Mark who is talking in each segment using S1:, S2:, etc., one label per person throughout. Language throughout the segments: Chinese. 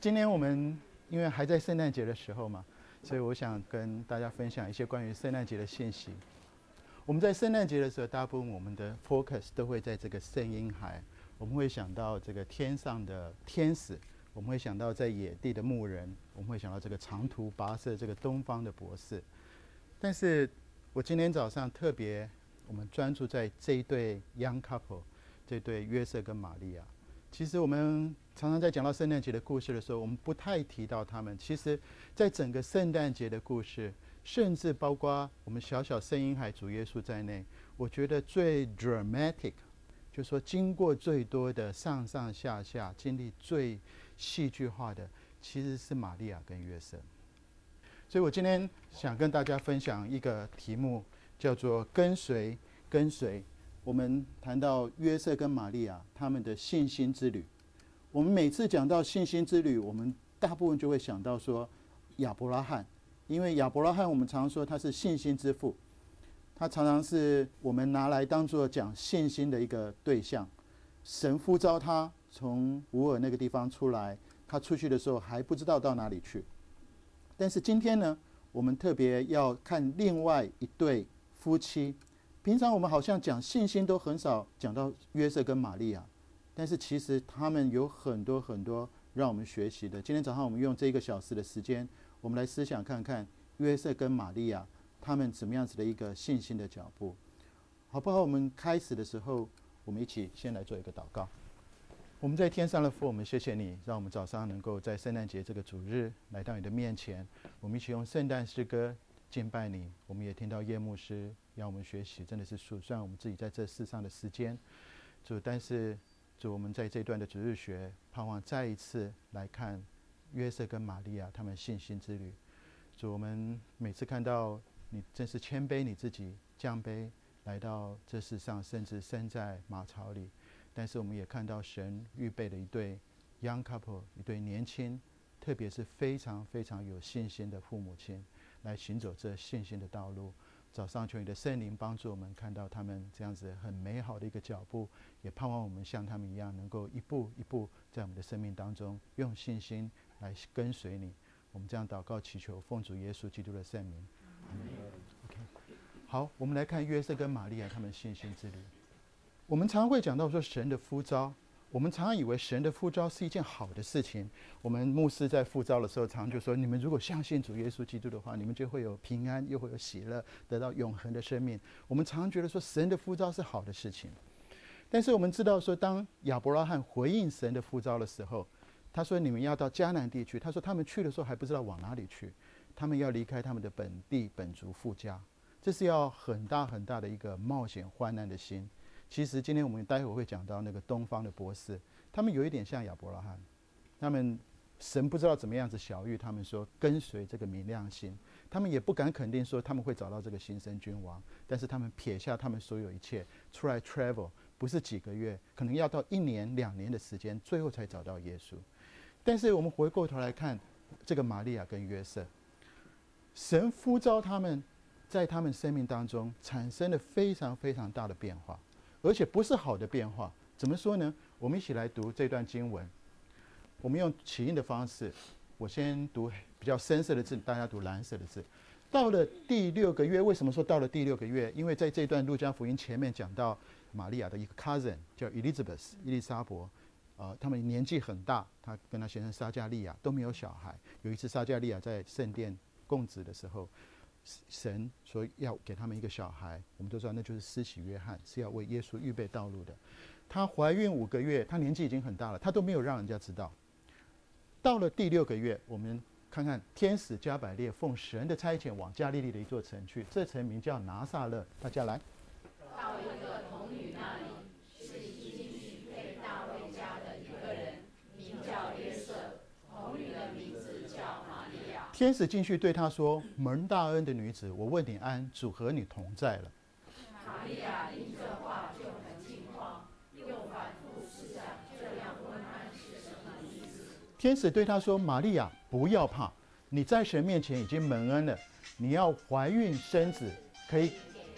S1: 今年我们因为还在圣诞节的时候嘛，所以我想跟大家分享一些关于圣诞节的信息。我们在圣诞节的时候，大部分我们的 focus 都会在这个圣婴孩，我们会想到这个天上的天使，我们会想到在野地的牧人，我们会想到这个长途跋涉这个东方的博士。但是我今天早上特别，我们专注在这一对 young couple， 这对约瑟跟玛利亚。其实我们常常在讲到圣诞节的故事的时候，我们不太提到他们。其实在整个圣诞节的故事，甚至包括我们小小圣婴孩主耶稣在内，我觉得最 dramatic， 就是说经过最多的上上下下，经历最戏剧化的，其实是玛利亚跟约瑟。所以我今天想跟大家分享一个题目，叫做跟随跟随。我们谈到约瑟跟玛利亚他们的信心之旅。我们每次讲到信心之旅，我们大部分就会想到说亚伯拉罕，因为亚伯拉罕我们常说他是信心之父，他常常是我们拿来当作讲信心的一个对象。神呼召他从乌尔那个地方出来，他出去的时候还不知道到哪里去。但是今天呢，我们特别要看另外一对夫妻。平常我们好像讲信心都很少讲到约瑟跟玛利亚，但是其实他们有很多很多让我们学习的。今天早上我们用这1个小时的时间，我们来思想看看约瑟跟玛利亚他们怎么样子的一个信心的脚步，好不好？我们开始的时候，我们一起先来做一个祷告。我们在天上的父，我们谢谢你，让我们早上能够在圣诞节这个主日来到你的面前，我们一起用圣诞诗歌敬拜你。我们也听到叶牧师让我们学习，真的是数算我们自己在这世上的时间。主，但是主，我们在这段的主日学，盼望再一次来看约瑟跟玛利亚他们信心之旅。主，我们每次看到你真是谦卑你自己，降卑来到这世上，甚至生在马槽里。但是我们也看到神预备了一对 young couple， 一对年轻，特别是非常非常有信心的父母亲，来行走这信心的道路。早上求你的圣灵帮助我们看到他们这样子很美好的一个脚步，也盼望我们像他们一样，能够一步一步在我们的生命当中用信心来跟随你。我们这样祷告祈求，奉主耶稣基督的圣名。OK， 好，我们来看约瑟跟玛利亚他们信心之旅。我们常会讲到说神的呼召，我们常常以为神的呼召是一件好的事情。我们牧师在呼召的时候，常就说：你们如果相信主耶稣基督的话，你们就会有平安，又会有喜乐，得到永恒的生命。我们常觉得说神的呼召是好的事情，但是我们知道说，当亚伯拉罕回应神的呼召的时候，他说：你们要到迦南地区。他说他们去的时候还不知道往哪里去，他们要离开他们的本地本族父家，这是要很大很大的一个冒险患难的心。其实今天我们待会会讲到那个东方的博士，他们有一点像亚伯拉罕，他们神不知道怎么样子晓谕他们说跟随这个明亮星，他们也不敢肯定说他们会找到这个新生君王，但是他们撇下他们所有一切出来 travel， 不是几个月，可能要到1年2年的时间，最后才找到耶稣。但是我们回过头来看这个玛利亚跟约瑟，神呼召他们，在他们生命当中产生了非常非常大的变化，而且不是好的变化。怎么说呢？我们一起来读这段经文。我们用起印的方式，我先读比较深色的字，大家读蓝色的字。到了第6个月，为什么说到了第6个月？因为在这段路加福音前面讲到玛利亚的一个 cousin 叫 Elizabeth 伊丽莎伯，他们年纪很大，他跟他先生撒加利亚都没有小孩。有一次撒加利亚在圣殿供职的时候，神说要给他们一个小孩，我们都知道那就是施洗约翰，是要为耶稣预备道路的。她怀孕5个月，她年纪已经很大了，她都没有让人家知道。到了第6个月，我们看看天使加百列奉神的差遣往加利利的一座城去，这城名叫拿撒勒。大家来。
S2: 到一个童女那里，是已经许配大卫家的一个人，名叫约瑟，童女的名字叫玛利亚。
S1: 天使进去对他说：蒙大恩的女子，我问你安，主和你同在了。
S2: 玛利亚因这话就很惊慌，又反复思想这样问安是什么意思。
S1: 天使对他说：玛利亚，不要怕，你在神面前已经蒙恩了，你要怀孕生子，可以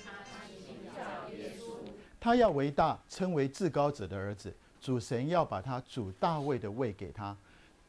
S1: 他要为大，称为至高者的儿子。主神要把他主大卫的位给他，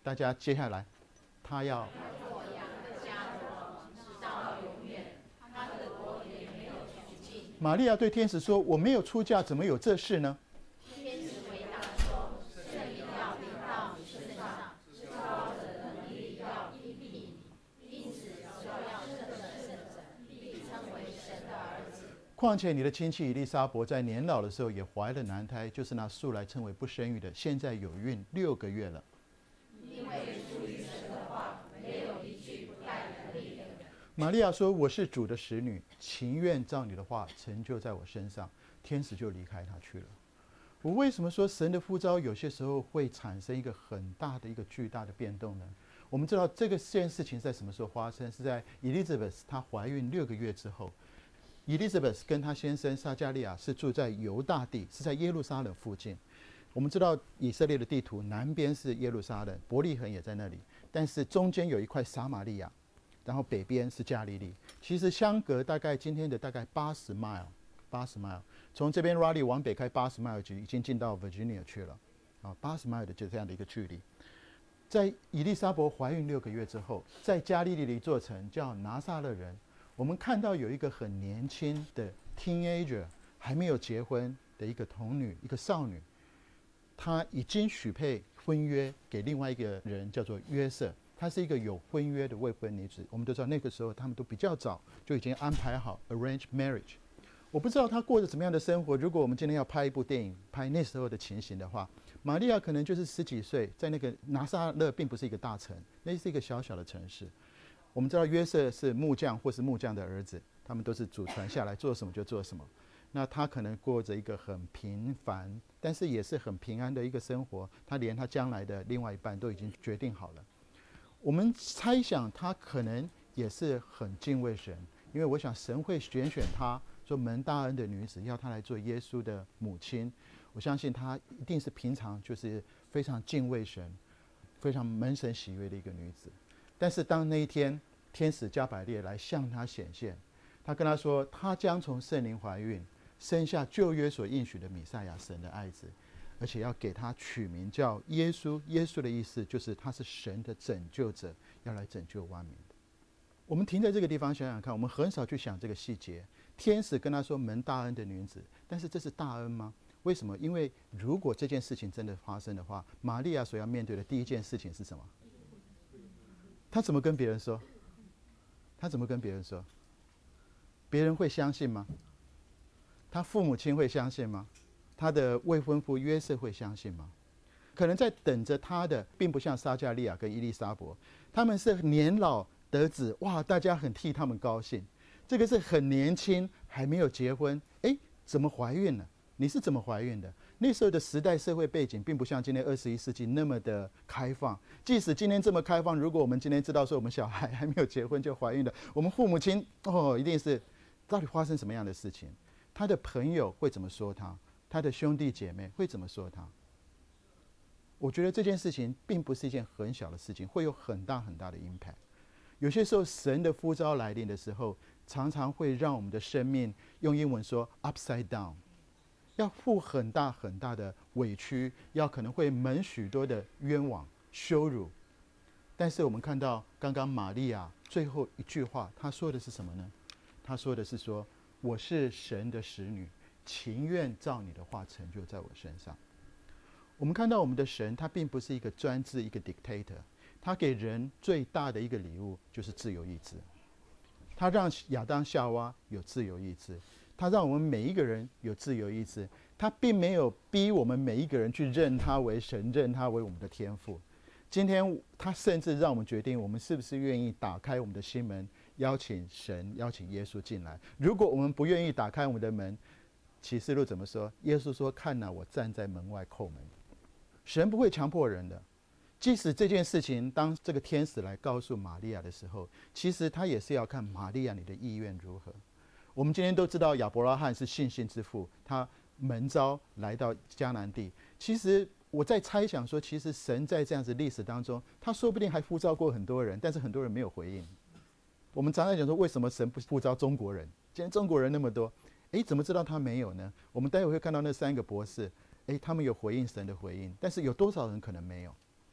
S1: 大家接下来，他要
S2: 做羊的家的王，直到永远，他的国也没有穷尽。
S1: 玛利亚对天使说：“我没有出嫁，怎么有这事呢？”
S2: 天使回答说：“圣灵要临到你身上，至高者的能力要荫庇你，因此就要生的圣者，必称为神的儿子。
S1: 况且你的亲戚以利沙伯在年老的时候也怀了男胎，就是那素来称为不生育的，现在有孕6个月了。
S2: 因为出于神的话，没有一句不带能力的。”
S1: 玛利亚说：“我是主的使女，情愿照你的话成就在我身上。”天使就离开他去了。我为什么说神的呼召有些时候会产生一个很大的一个巨大的变动呢？我们知道这件事情在什么时候发生？是在 Elizabeth 她怀孕6个月之后。Elizabeth 跟她先生撒加利亚是住在犹大地，是在耶路撒冷附近。我们知道以色列的地图南边是耶路撒冷，伯利恒也在那里，但是中间有一块撒玛利亚，然后北边是加利利。其实相隔大概今天的大概80 mile，从这边 Raleigh 往北开80 mile 就已经进到 Virginia 去了，80 mile 的就这样的一个距离。在以利沙伯怀孕6个月之后，在加利利的一座城叫拿撒勒人，我们看到有一个很年轻的 teenager， 还没有结婚的一个童女，一个少女，她已经许配婚约给另外一个人，叫做约瑟。她是一个有婚约的未婚女子。我们都知道那个时候他们都比较早就已经安排好 arranged marriage。我不知道她过着怎么样的生活。如果我们今天要拍一部电影，拍那时候的情形的话，玛利亚可能就是10几岁，在那个拿撒勒并不是一个大城，那是一个小小的城市。我们知道约瑟是木匠或是木匠的儿子，他们都是祖传下来，做什么就做什么。那他可能过着一个很平凡，但是也是很平安的一个生活。他连他将来的另外一半都已经决定好了。我们猜想他可能也是很敬畏神，因为我想神会拣选他做门大恩的女子，要她来做耶稣的母亲。我相信她一定是平常就是非常敬畏神、非常蒙神喜悦的一个女子。但是当那一天天使加百列来向她显现，他跟她说，她将从圣灵怀孕，生下旧约所应许的弥赛亚，神的爱子，而且要给他取名叫耶稣。耶稣的意思就是他是神的拯救者，要来拯救万民的。我们停在这个地方想想看，我们很少去想这个细节。天使跟他说门大恩的女子，但是这是大恩吗？为什么？因为如果这件事情真的发生的话，玛利亚所要面对的第一件事情是什么？她怎么跟别人说？她怎么跟别人说？别人会相信吗？她父母亲会相信吗？她的未婚夫约瑟会相信吗？可能在等着她的并不像撒加利亚跟伊丽莎伯，他们是年老得子，哇，大家很替他们高兴。这个是很年轻还没有结婚，怎么怀孕了？你是怎么怀孕的？那时候的时代社会背景并不像今天21世纪那么的开放。即使今天这么开放，如果我们今天知道说我们小孩还没有结婚就怀孕了，我们父母亲一定是到底发生什么样的事情？他的朋友会怎么说他？他的兄弟姐妹会怎么说他？我觉得这件事情并不是一件很小的事情，会有很大很大的 impact。有些时候神的呼召来临的时候，常常会让我们的生命用英文说 upside down， 要付很大很大的委屈，要可能会蒙许多的冤枉羞辱。但是我们看到刚刚玛利亚最后一句话，她说的是什么呢？她说的是说，我是神的使女，情愿照你的话成就在我身上。我们看到我们的神，他并不是一个专制一个 dictator， 他给人最大的一个礼物就是自由意志。他让亚当夏娃有自由意志，他让我们每一个人有自由意志。他并没有逼我们每一个人去认他为神，认他为我们的天父。今天他甚至让我们决定，我们是不是愿意打开我们的心门，邀请神，邀请耶稣进来。如果我们不愿意打开我们的门，启示录怎么说？耶稣说：“看哪，我站在门外叩门。”神不会强迫人的。即使这件事情，当这个天使来告诉玛利亚的时候，其实他也是要看玛利亚你的意愿如何。我们今天都知道亚伯拉罕是信心之父，他蒙召来到迦南地。其实我在猜想说，其实神在这样子历史当中，他说不定还呼召过很多人，但是很多人没有回应。我们常常讲说，为什么神不呼召中国人？今天中国人那么多，怎么知道他没有呢？我们待会会看到那3个博士，他们有回应神的回应，但是有多少人可能没有？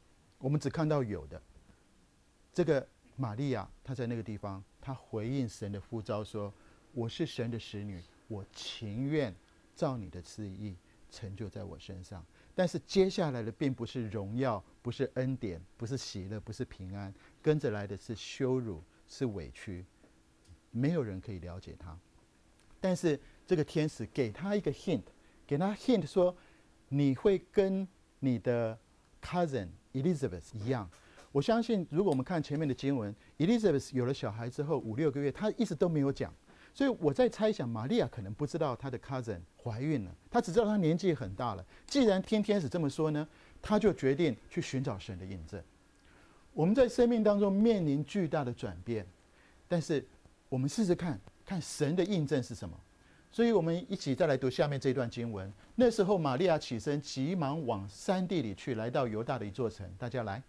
S1: 我们只看到有的。这个玛利亚，她在那个地方，她回应神的呼召说：“我是神的使女，我情愿照你的旨意成就在我身上。”但是接下来的并不是荣耀，不是恩典，不是喜乐，不是平安，跟着来的是羞辱，是委屈。没有人可以了解他。但是这个天使给他一个 hint， 给他 hint 说，你会跟你的 cousin Elizabeth 一样。我相信，如果我们看前面的经文 ，Elizabeth 有了小孩之后5、6个月，她一直都没有讲。所以我在猜想，玛利亚可能不知道她的 cousin 怀孕了，她只知道她年纪很大了。既然听天使这么说呢，她就决定去寻找神的印证。我们在生命当中面临巨大的转变，但是我们试试看看神的印证是什么。所以我们一起再来读下面这段经文。那时候玛利亚起身，急忙往山地里去，来到犹大的一座城。大家来。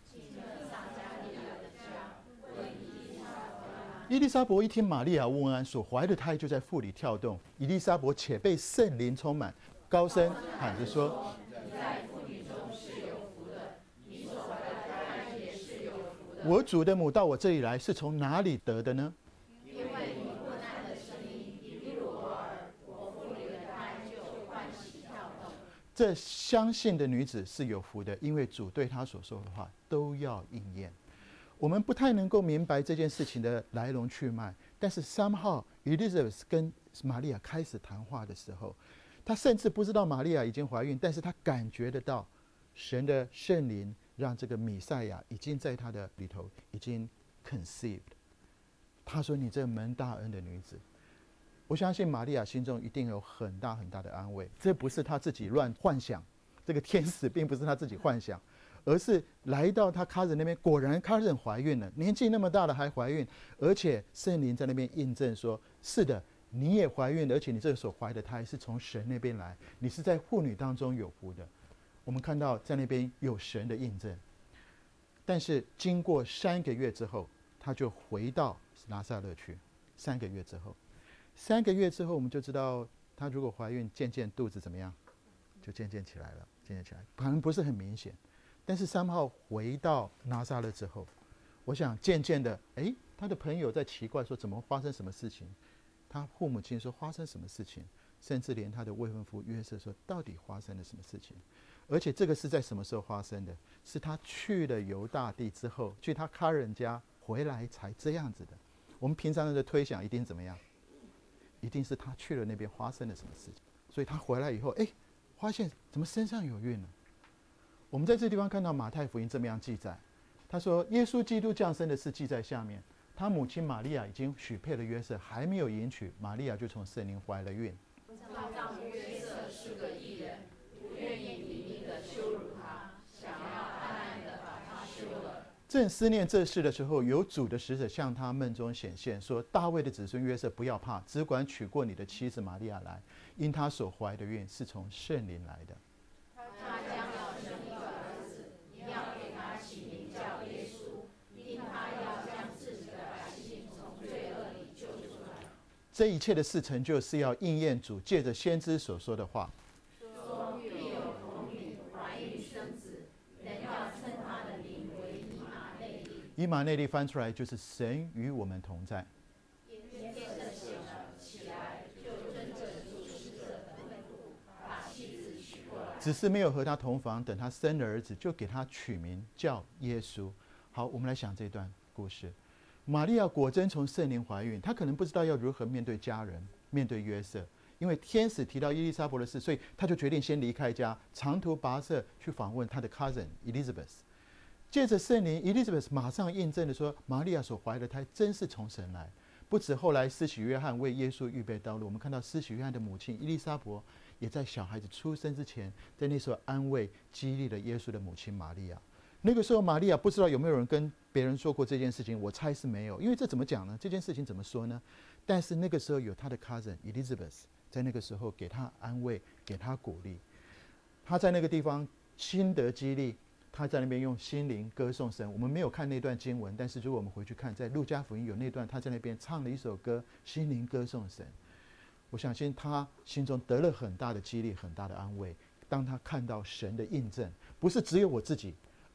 S1: 伊丽莎伯一听玛利亚问安，所怀的胎就在腹里跳动。伊丽莎伯且被圣灵充满，高声喊着说：“你在妇女中是有福的，你所怀的胎也是有福的。我主的母到我这里来，是从哪里得的呢？因为你问安的声音一入我耳，我腹里的胎就欢喜跳动。”这相信的女子是有福的，因为主对她所说的话都要应验。我们不太能够明白这件事情的来龙去脉，但是somehow Elizabeth 跟玛利亚开始谈话的时候，她甚至不知道玛利亚已经怀孕，但是她感觉得到神的圣灵让这个弥赛亚已经在她的里头已经 conceived。她说：“你这蒙大恩的女子。”我相信玛利亚心中一定有很大很大的安慰，这不是她自己乱幻想，这个天使并不是她自己幻想。而是来到他 cousin 那边，果然 cousin 怀孕了，年纪那么大了还怀孕，而且圣灵在那边印证说：“是的，你也怀孕了，而且你这个所怀的胎是从神那边来，你是在妇女当中有福的。”我们看到在那边有神的印证。但是经过3个月之后，他就回到拿撒勒去。3个月之后，我们就知道，她如果怀孕，渐渐肚子怎么样，就渐渐起来了，可能不是很明显。但是3号回到拿撒勒之后，我想渐渐的，他的朋友在奇怪说怎么发生什么事情，他父母亲说发生什么事情，甚至连他的未婚夫约瑟说到底发生了什么事情。而且这个是在什么时候发生的？是他去了犹大地之后，去他家人家回来才这样子的。我们平常人的推想一定怎么样？一定是他去了那边发生了什么事情，所以他回来以后，发现怎么身上有孕了。我们在这地方看到马太福音这么样记载，他说耶稣基督降生的事记在下面，他母亲玛利亚已经许配了约瑟，还没有迎娶，玛利亚就从圣灵怀了孕。
S2: 丈夫约瑟是个义人，不愿意明明的羞辱他，想要暗暗的把他休了。
S1: 正思念这事的时候，有主的使者向他梦中显现，说：“大卫的子孙约瑟，不要怕，只管娶过你的妻子玛利亚来，因他所怀的孕是从圣灵来的。
S2: 他将要生一个儿子，你要给他起名叫耶稣，因他要将自己的百姓从罪恶里救出来。”
S1: 这一切的事成就，是要应验主借着先知所说的话。
S2: 说必有童女怀孕生子，人要称他的名为以马内利。
S1: 以马内利翻出来就是神与我们同在。
S2: 天色醒了，起来就遵着主使者的吩咐，把妻子娶过来。
S1: 只是没有和他同房，等他生了儿子，就给他取名叫耶稣。好，我们来想这段故事。玛利亚果真从圣灵怀孕，她可能不知道要如何面对家人，面对约瑟，因为天使提到伊丽莎白的事，所以她就决定先离开家，长途跋涉去访问她的 cousin Elizabeth。借着圣灵 ，Elizabeth 马上印证了说，玛利亚所怀的胎真是从神来。不止后来施洗约翰为耶稣预备道路，我们看到施洗约翰的母亲伊丽莎白也在小孩子出生之前，在那时候安慰激励了耶稣的母亲玛利亚。那个时候玛利亚不知道有没有人跟别人说过这件事情，我猜是没有，因为这怎么讲呢？这件事情怎么说呢？但是那个时候有他的 cousin Elizabeth 在那个时候给他安慰，给他鼓励。他在那个地方心得激励，他在那边用心灵歌颂神。我们没有看那段经文，但是如果我们回去看，在路加福音有那段，他在那边唱了一首歌，心灵歌颂神。我相信他心中得了很大的激励，很大的安慰。当他看到神的印证，不是只有我自己，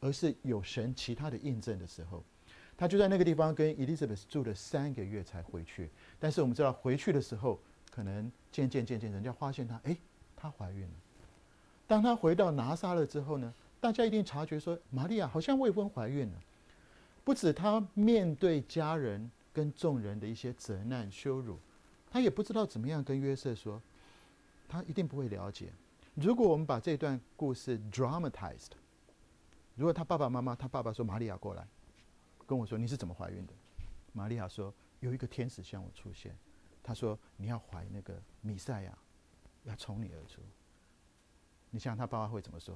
S1: 而是有神其他的印证的时候，他就在那个地方跟 Elizabeth 住了3个月才回去。但是我们知道回去的时候，可能渐渐人家发现她怀孕了。当她回到拿撒勒之后呢，大家一定察觉说玛利亚好像未婚怀孕了。不止她面对家人跟众人的一些责难羞辱，她也不知道怎么样跟约瑟说，她一定不会了解。如果我们把这段故事 dramatized， 如果她爸爸说玛利亚过来跟我说你是怎么怀孕的，玛利亚说有一个天使向我出现，他说你要怀那个弥赛亚，要从你而出。你想想他爸爸会怎么说？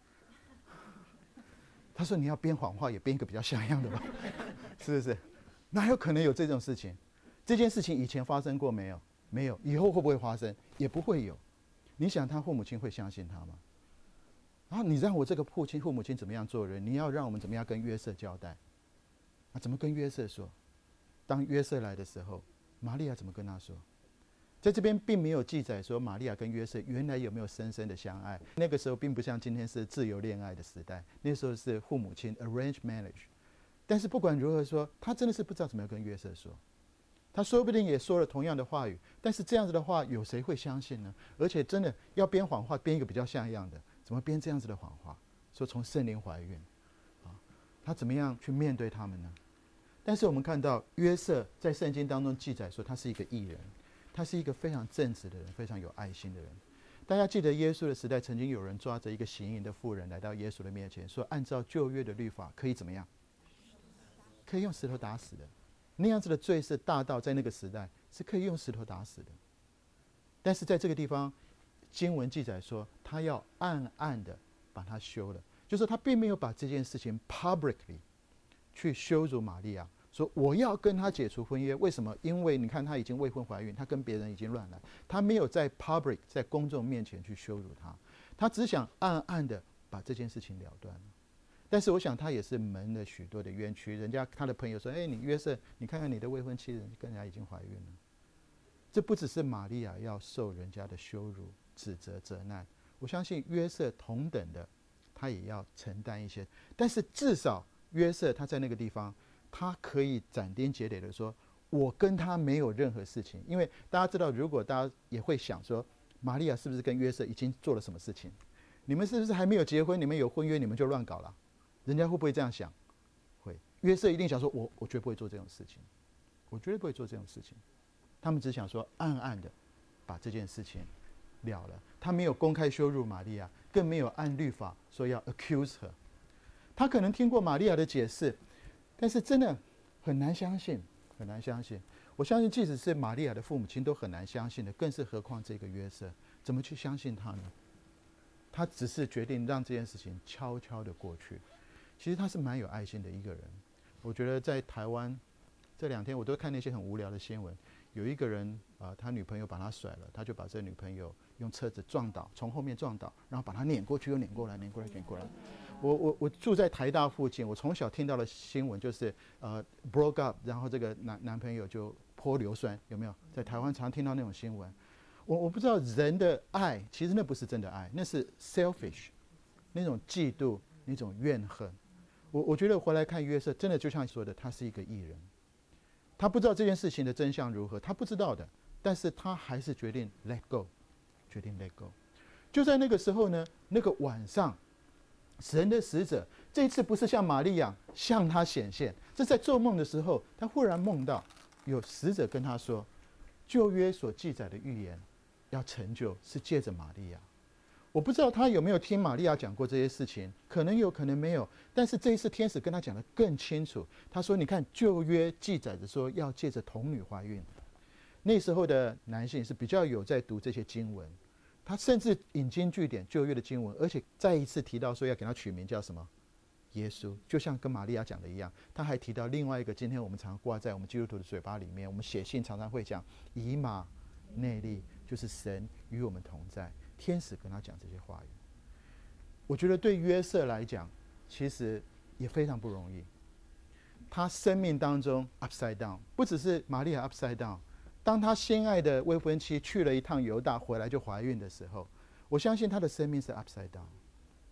S1: 他说你要编谎话也编一个比较像样的吧，是不是？哪有可能有这种事情？这件事情以前发生过没有？没有。以后会不会发生？也不会有。你想他父母亲会相信他吗？然后你让我这个父母亲怎么样做人？你要让我们怎么样跟约瑟交代？怎么跟约瑟说？当约瑟来的时候，玛利亚怎么跟他说？在这边并没有记载说玛利亚跟约瑟原来有没有深深的相爱。那个时候并不像今天是自由恋爱的时代，那时候是父母亲 arranged marriage。但是不管如何说，他真的是不知道怎么样跟约瑟说。他说不定也说了同样的话语，但是这样子的话有谁会相信呢？而且真的要编谎话，编一个比较像样的，怎么编这样子的谎话？说从圣灵怀孕，他怎么样去面对他们呢？但是我们看到约瑟在圣经当中记载说他是一个义人，他是一个非常正直的人，非常有爱心的人。大家记得耶稣的时代，曾经有人抓着一个行淫的妇人来到耶稣的面前，说按照旧约的律法可以怎么样？可以用石头打死的。那样子的罪是大到在那个时代是可以用石头打死的。但是在这个地方经文记载说他要暗暗的把他休了，就是他并没有把这件事情 publicly 去羞辱玛利亚，说我要跟他解除婚约。为什么？因为你看他已经未婚怀孕，他跟别人已经乱来，他没有在 public 在公众面前去羞辱他，他只想暗暗的把这件事情了断了。但是我想他也是蒙了许多的冤屈，人家他的朋友说你约瑟，你看看你的未婚妻人跟人家已经怀孕了。这不只是玛利亚要受人家的羞辱指责责难，我相信约瑟同等的他也要承担一些。但是至少约瑟他在那个地方，他可以斩钉截铁的说我跟他没有任何事情。因为大家知道，如果大家也会想说玛利亚是不是跟约瑟已经做了什么事情，你们是不是还没有结婚，你们有婚约你们就乱搞了？人家会不会这样想？会。约瑟一定想说我绝不会做这种事情，我绝对不会做这种事情。他们只想说暗暗的把这件事情了了。他没有公开羞辱玛利亚，更没有按律法说要 accuse her。他可能听过玛利亚的解释，但是真的很难相信，很难相信。我相信即使是玛利亚的父母亲都很难相信的，更是何况这个约瑟，怎么去相信他呢？他只是决定让这件事情悄悄的过去。其实他是蛮有爱心的一个人。我觉得在台湾这2天我都看那些很无聊的新闻，有一个人他女朋友把他甩了，他就把这女朋友用车子撞倒，从后面撞倒，然后把他碾过去又碾过来，碾过来碾过来。我住在台大附近，我从小听到的新闻就是broke up， 然后这个男朋友就泼硫酸，有没有？在台湾常听到那种新闻。我不知道人的爱其实那不是真的爱，那是 selfish， 那种嫉妒，那种怨恨。我觉得回来看约瑟，真的就像你说的，他是一个义人。他不知道这件事情的真相如何，他不知道的，但是他还是决定 let go， 决定 let go。就在那个时候呢，那个晚上，神的使者这一次不是像玛利亚向他显现，这在做梦的时候，他忽然梦到有使者跟他说，旧约所记载的预言要成就，是借着玛利亚。我不知道他有没有听玛利亚讲过这些事情，可能有可能没有，但是这一次天使跟他讲得更清楚。他说你看旧约记载着说要借着童女怀孕。那时候的男性是比较有在读这些经文，他甚至引经据典旧约的经文，而且再一次提到说要给他取名叫什么耶稣，就像跟玛利亚讲的一样。他还提到另外一个今天我们常挂在我们基督徒的嘴巴里面，我们写信常常会讲以马内利，就是神与我们同在，天使跟他讲这些话语。我觉得对约瑟来讲其实也非常不容易，他生命当中 upside down， 不只是玛利亚 upside down， 当他心爱的未婚妻去了一趟犹大回来就怀孕的时候，我相信他的生命是 upside down。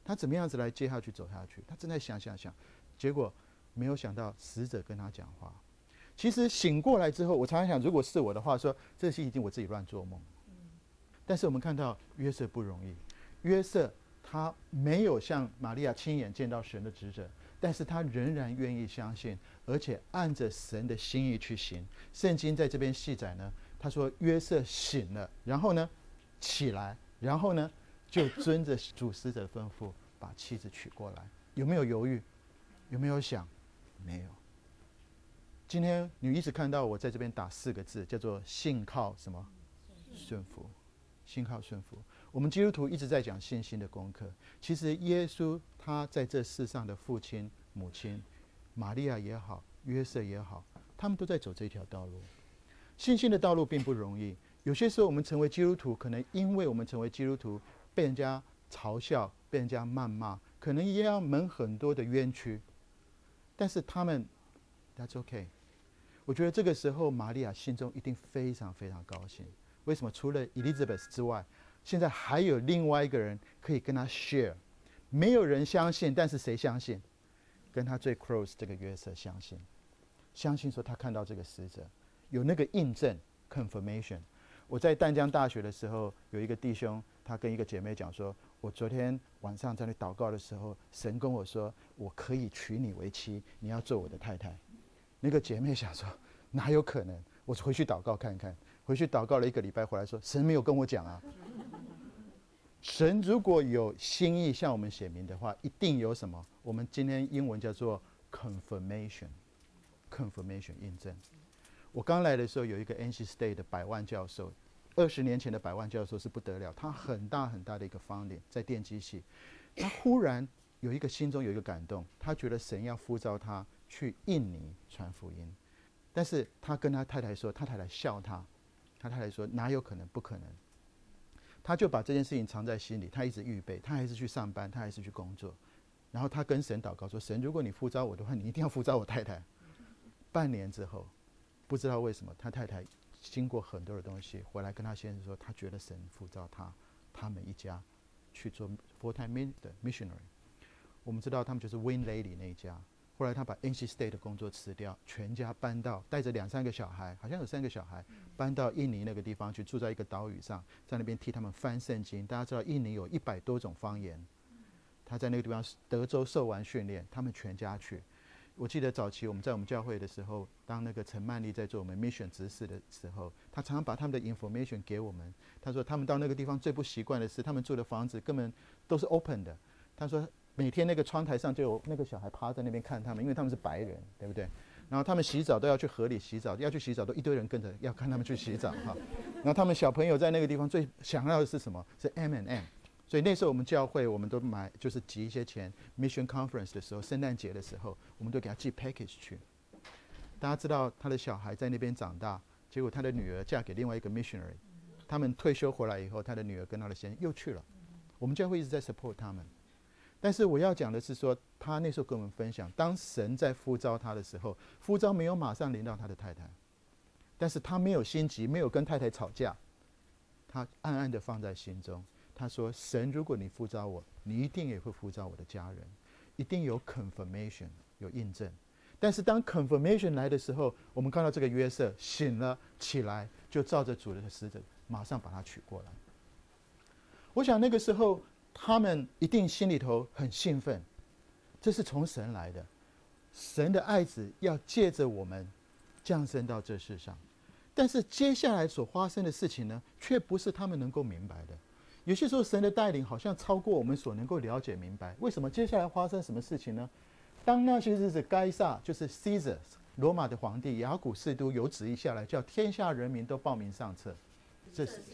S1: 他怎么样子来接下去走下去？他正在想，结果没有想到使者跟他讲话。其实醒过来之后，我常常想，如果是我的话，说这是一定我自己乱做梦。但是我们看到约瑟不容易，约瑟他没有像玛利亚亲眼见到神的职责，但是他仍然愿意相信，而且按着神的心意去行。圣经在这边记载呢，他说约瑟醒了，然后呢起来，然后呢就遵着主使者的吩咐把妻子娶过来。有没有犹豫？有没有想？没有。今天你一直看到我在这边打4个字，叫做信靠什么？顺服。信靠顺服。我们基督徒一直在讲信心的功课。其实耶稣他在这世上的父亲、母亲，玛利亚也好，约瑟也好，他们都在走这条道路。信心的道路并不容易。有些时候我们成为基督徒，可能因为我们成为基督徒被人家嘲笑、被人家谩骂，可能也要蒙很多的冤屈。但是他们 That's okay。我觉得这个时候玛利亚心中一定非常非常高兴。为什么？除了 Elizabeth 之外，现在还有另外一个人可以跟他 share。没有人相信，但是谁相信？跟他最 close 这个约瑟相信，相信说他看到这个使者，有那个印证 confirmation。我在淡江大学的时候，有一个弟兄，他跟一个姐妹讲说，我昨天晚上在那祷告的时候，神跟我说，我可以娶你为妻，你要做我的太太。那个姐妹想说，哪有可能？我回去祷告看看。回去祷告了1个礼拜，回来说神没有跟我讲啊。神如果有心意向我们显明的话，一定有什么？我们今天英文叫做 confirmation 印证。我刚来的时候，有一个 NC State 的百万教授，20年前的百万教授是不得了，他很大很大的一个 funding 在电机系。他忽然有一个心中有一个感动，他觉得神要呼召他去印尼传福音。但是他跟他太太说，他太太笑他，他太太说哪有可能，不可能。他就把这件事情藏在心里，他一直预备，他还是去上班，他还是去工作。然后他跟神祷告说，神如果你呼召我的话，你一定要呼召我太太。半年之后，不知道为什么他太太经过很多的东西回来跟他先生说，他觉得神呼召他们一家去做 full-time 的 missionary。 我们知道他们就是 Win Lady 那一家。后来他把 NC State 的工作辞掉，全家搬到，带着2、3个小孩，好像有3个小孩，搬到印尼那个地方去，住在一个岛屿上，在那边替他们翻圣经。大家知道印尼有100多种方言，他在那个地方德州受完训练，他们全家去。我记得早期我们在我们教会的时候，当那个陈曼丽在做我们 mission 执事的时候，他常常把他们的 information 给我们。他说他们到那个地方最不习惯的是，他们住的房子根本都是 open 的。他说每天那个窗台上就有那个小孩趴在那边看他们，因为他们是白人，对不对？然后他们洗澡都要去河里洗澡，要去洗澡都一堆人跟着要看他们去洗澡哈。然后他们小朋友在那个地方最想要的是什么？是 M&M。所以那时候我们教会我们都买，就是集一些钱 ，Mission Conference 的时候，圣诞节的时候，我们都给他寄 package 去。大家知道他的小孩在那边长大，结果他的女儿嫁给另外一个 missionary。他们退休回来以后，他的女儿跟他的先生又去了。我们教会一直在 support 他们。但是我要讲的是说，他那时候跟我们分享，当神在呼召他的时候，呼召没有马上临到他的太太，但是他没有心急，没有跟太太吵架，他暗暗的放在心中。他说：“神，如果你呼召我，你一定也会呼召我的家人，一定有 confirmation 有印证。但是当 confirmation 来的时候，我们看到这个约瑟醒了起来，就照着主的使者，马上把他娶过来。我想那个时候他们一定心里头很兴奋，这是从神来的，神的爱子要借着我们降生到这世上。但是接下来所发生的事情呢，却不是他们能够明白的。有些时候神的带领好像超过我们所能够了解明白。为什么？接下来发生什么事情呢？当那些日子该撒就是 Caesar 罗马的皇帝亚古士都有旨意下来，叫天下人民都报名上册。这是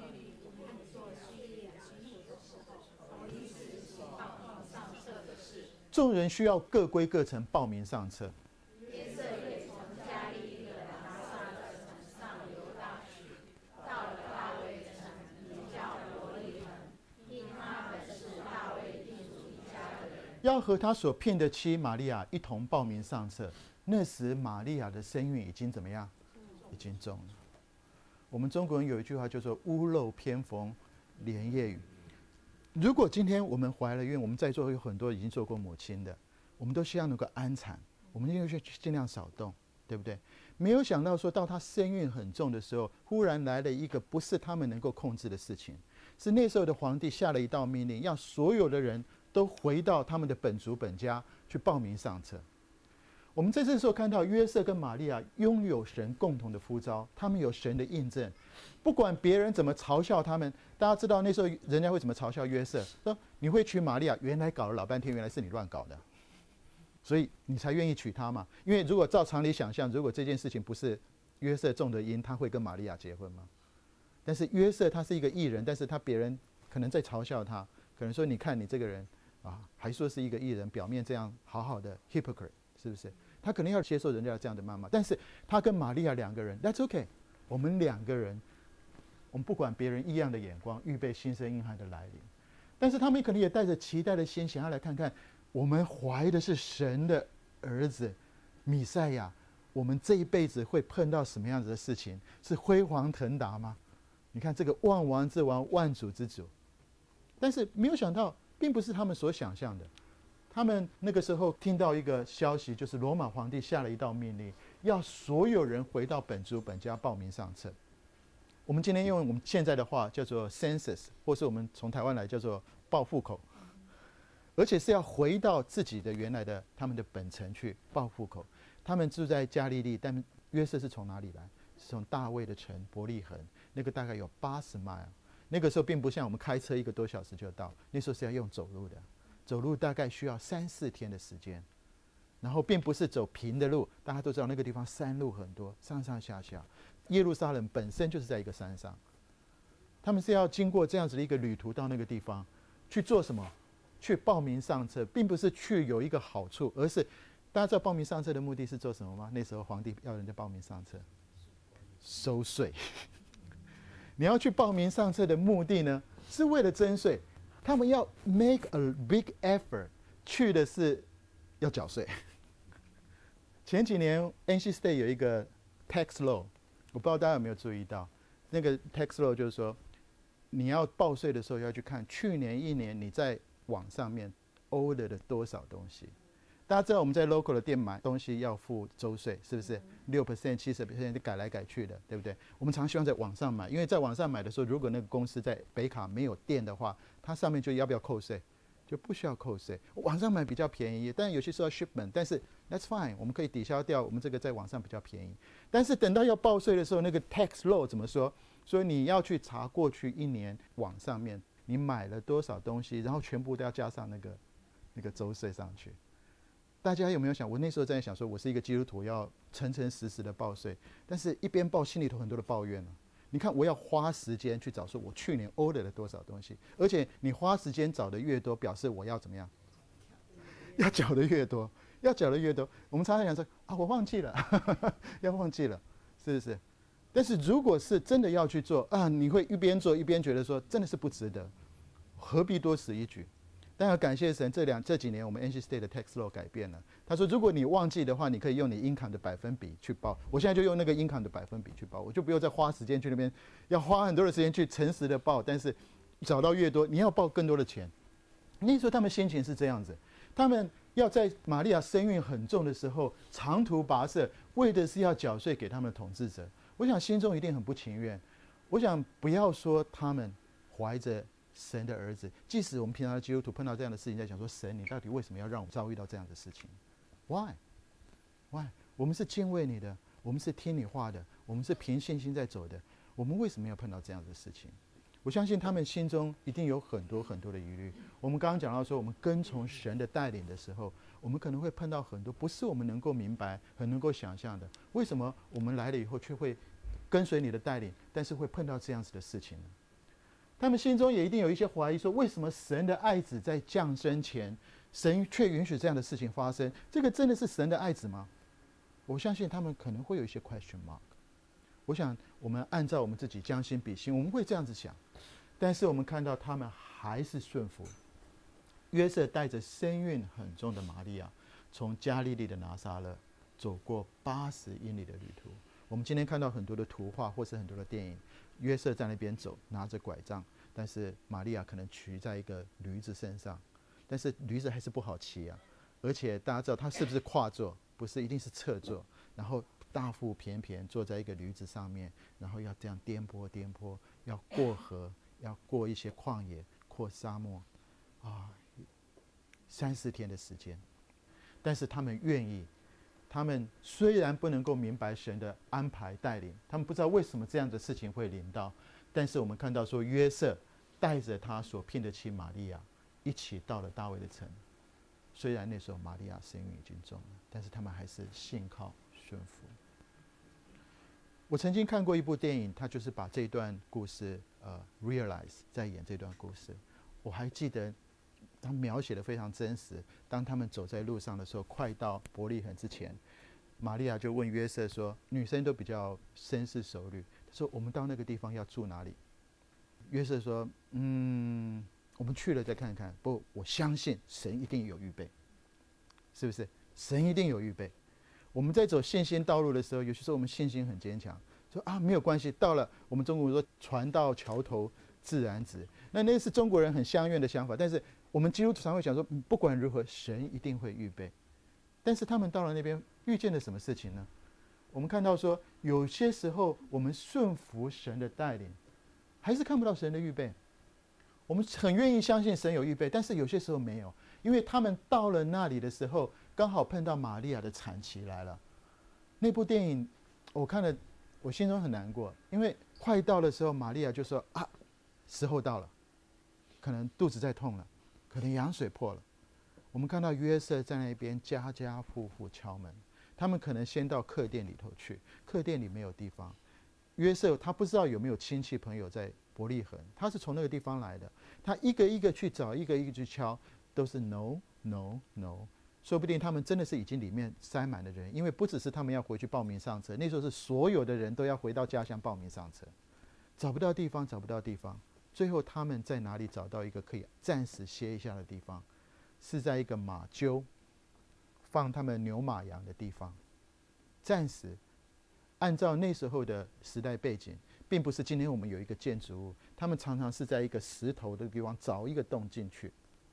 S1: 众人需要各归各城报名上册。要和他所聘的妻玛利亚一同报名上册。那时玛利亚的身孕已经怎么样？已经重了。我们中国人有一句话叫做屋漏偏逢连夜雨。 如果今天我们怀了孕，我们在座有很多已经做过母亲的，我们都希望能够安产，我们就尽量少动，对不对？没有想到说到她身孕很重的时候，忽然来了一个不是他们能够控制的事情，是那时候的皇帝下了一道命令，让所有的人都回到他们的本族本家去报名上册。我们在这时候看到约瑟跟玛利亚拥有神共同的呼召，他们有神的印证，不管别人怎么嘲笑他们。大家知道那时候人家会怎么嘲笑约瑟，说你会娶玛利亚，原来搞了老半天，原来是你乱搞的，所以你才愿意娶她嘛。因为如果照常理想象，如果这件事情不是约瑟种的因，他会跟玛利亚结婚吗？但是约瑟他是一个义人，但是别人可能在嘲笑他，可能说你看你这个人啊，还说是一个义人，表面这样好好的 hypocrite， 是不是？他可能要接受人家这样的谩骂，但是他跟玛利亚两个人 ，That's okay， 我们两个人，我们不管别人异样的眼光，预备新生婴孩的来临。但是他们可能也带着期待的心，想要来看看我们怀的是神的儿子弥赛亚，我们这一辈子会碰到什么样子的事情？是辉煌腾达吗？你看这个万王之王，万主之主，但是没有想到，并不是他们所想象的。他们那个时候听到一个消息，就是罗马皇帝下了一道命令，要所有人回到本族本家报名上册。我们今天用我们现在的话叫做 census， 或是我们从台湾来叫做报户口，而且是要回到自己的原来的他们的本城去报户口。他们住在加利利，但约瑟是从哪里来？是从大卫的城伯利恒，那个大概有80 mile。那个时候并不像我们开车1个多小时就到，那时候是要用走路的。走路大概需要3、4天的时间，然后并不是走平的路，大家都知道那个地方山路很多，上上下下。耶路撒冷本身就是在一个山上，他们是要经过这样子的一个旅途到那个地方去做什么？去报名上册，并不是去有一个好处，而是大家知道报名上册的目的是做什么吗？那时候皇帝要人家报名上册，收税。你要去报名上册的目的呢，是为了征税。他们要 make a big effort， 去的是要缴税。前几年 NC State 有一个 tax law， 我不知道大家有没有注意到，那个 tax law 就是说，你要报税的时候要去看去年1年你在网上面 order 了多少东西。大家知道我们在 local 的店买东西要付州税，是不是6%、70% 就改来改去的，对不对？我们常希望在网上买，因为在网上买的时候，如果那个公司在北卡没有店的话，它上面就要不要扣税，就不需要扣税。网上买比较便宜，但有些时候要 shipment， 但是 that's fine， 我们可以抵消掉我们这个在网上比较便宜。但是等到要报税的时候，那个 tax law 怎么说？所以你要去查过去1年网上面你买了多少东西，然后全部都要加上那个州税上去。大家有没有想，我那时候在想说，我是一个基督徒，要诚诚实实的报税，但是一边报心里头很多的抱怨了。你看，我要花时间去找，说我去年 order 了多少东西，而且你花时间找的越多，表示我要怎么样？要缴的越多，要缴的越多。我们常常想说啊，我忘记了，要忘记了，是不是？但是如果是真的要去做啊，你会一边做一边觉得说，真的是不值得，何必多此一举？但要感谢神，这几年我们 NC State 的 tax law 改变了。他说，如果你忘记的话，你可以用你 income 的百分比去报。我现在就用那个 income 的百分比去报，我就不用再花时间去那边，要花很多的时间去诚实的报。但是找到越多，你要报更多的钱。那时候他们心情是这样子，他们要在玛利亚身孕很重的时候长途跋涉，为的是要缴税给他们的统治者。我想心中一定很不情愿。我想不要说他们怀着神的儿子，即使我们平常的基督徒碰到这样的事情，在想说，神，你到底为什么要让我遭遇到这样的事情 ？Why？ 我们是敬畏你的，我们是听你话的，我们是凭信心在走的，我们为什么要碰到这样的事情？我相信他们心中一定有很多很多的疑虑。我们刚刚讲到说，我们跟从神的带领的时候，我们可能会碰到很多不是我们能够明白、很能够想象的。为什么我们来了以后却会跟随你的带领，但是会碰到这样子的事情呢？他们心中也一定有一些怀疑，说为什么神的爱子在降生前，神却允许这样的事情发生？这个真的是神的爱子吗？我相信他们可能会有一些 question mark。我想我们按照我们自己将心比心，我们会这样子想，但是我们看到他们还是顺服。约瑟带着身孕很重的玛利亚，从加利利的拿撒勒走过80英里的旅途。我们今天看到很多的图画或是很多的电影，约瑟在那边走，拿着拐杖， 但是玛利亚可能骑在一个驴子身上，但是驴子还是不好骑啊，而且大家知道他是不是跨坐？不是，一定是侧坐，然后大腹便便坐在一个驴子上面，然后要这样颠簸颠簸，要过河，要过一些旷野，过沙漠，3-4天的时间。但是他们愿意，他们虽然不能够明白神的安排带领，他们不知道为什么这样的事情会临到，但是我们看到说约瑟带着他所聘的妻玛利亚一起到了大卫的城。虽然那时候玛利亚身孕已经重了，但是他们还是信靠顺服。我曾经看过一部电影，他就是把这段故事realize 在演这段故事。我还记得他描写的非常真实。当他们走在路上的时候，快到伯利恒之前，玛利亚就问约瑟说，女生都比较深思熟虑，她说我们到那个地方要住哪里？约瑟说我们去了再看看。不，我相信神一定有预备，是不是？神一定有预备。我们在走信心道路的时候，有些时候我们信心很坚强，说没有关系，到了我们中国说船到桥头自然直，那是中国人很相怨的想法。但是我们基督徒常会想说，不管如何，神一定会预备。但是他们到了那边遇见了什么事情呢？我们看到说，有些时候我们顺服神的带领，还是看不到神的预备。我们很愿意相信神有预备，但是有些时候没有，因为他们到了那里的时候，刚好碰到玛利亚的产期来了。那部电影我看了，我心中很难过，因为快到的时候，玛利亚就说时候到了，可能肚子在痛了，可能羊水破了。我们看到约瑟在那边家家户户敲门，他们可能先到客店里头去，客店里没有地方。约瑟他不知道有没有亲戚朋友在伯利恒，他是从那个地方来的，他一个一个去找，一个一个去敲，都是 no no no。说不定他们真的是已经里面塞满了人，因为不只是他们要回去报名上车，那时候是所有的人都要回到家乡报名上车，找不到地方，找不到地方。最后他们在哪里找到一个可以暂时歇一下的地方？是在一个马厩放他们牛马羊的地方，暂时。按照那时候的时代背景，并不是今天我们有一个建筑物，他们常常是在一个石头的地方凿一个洞进去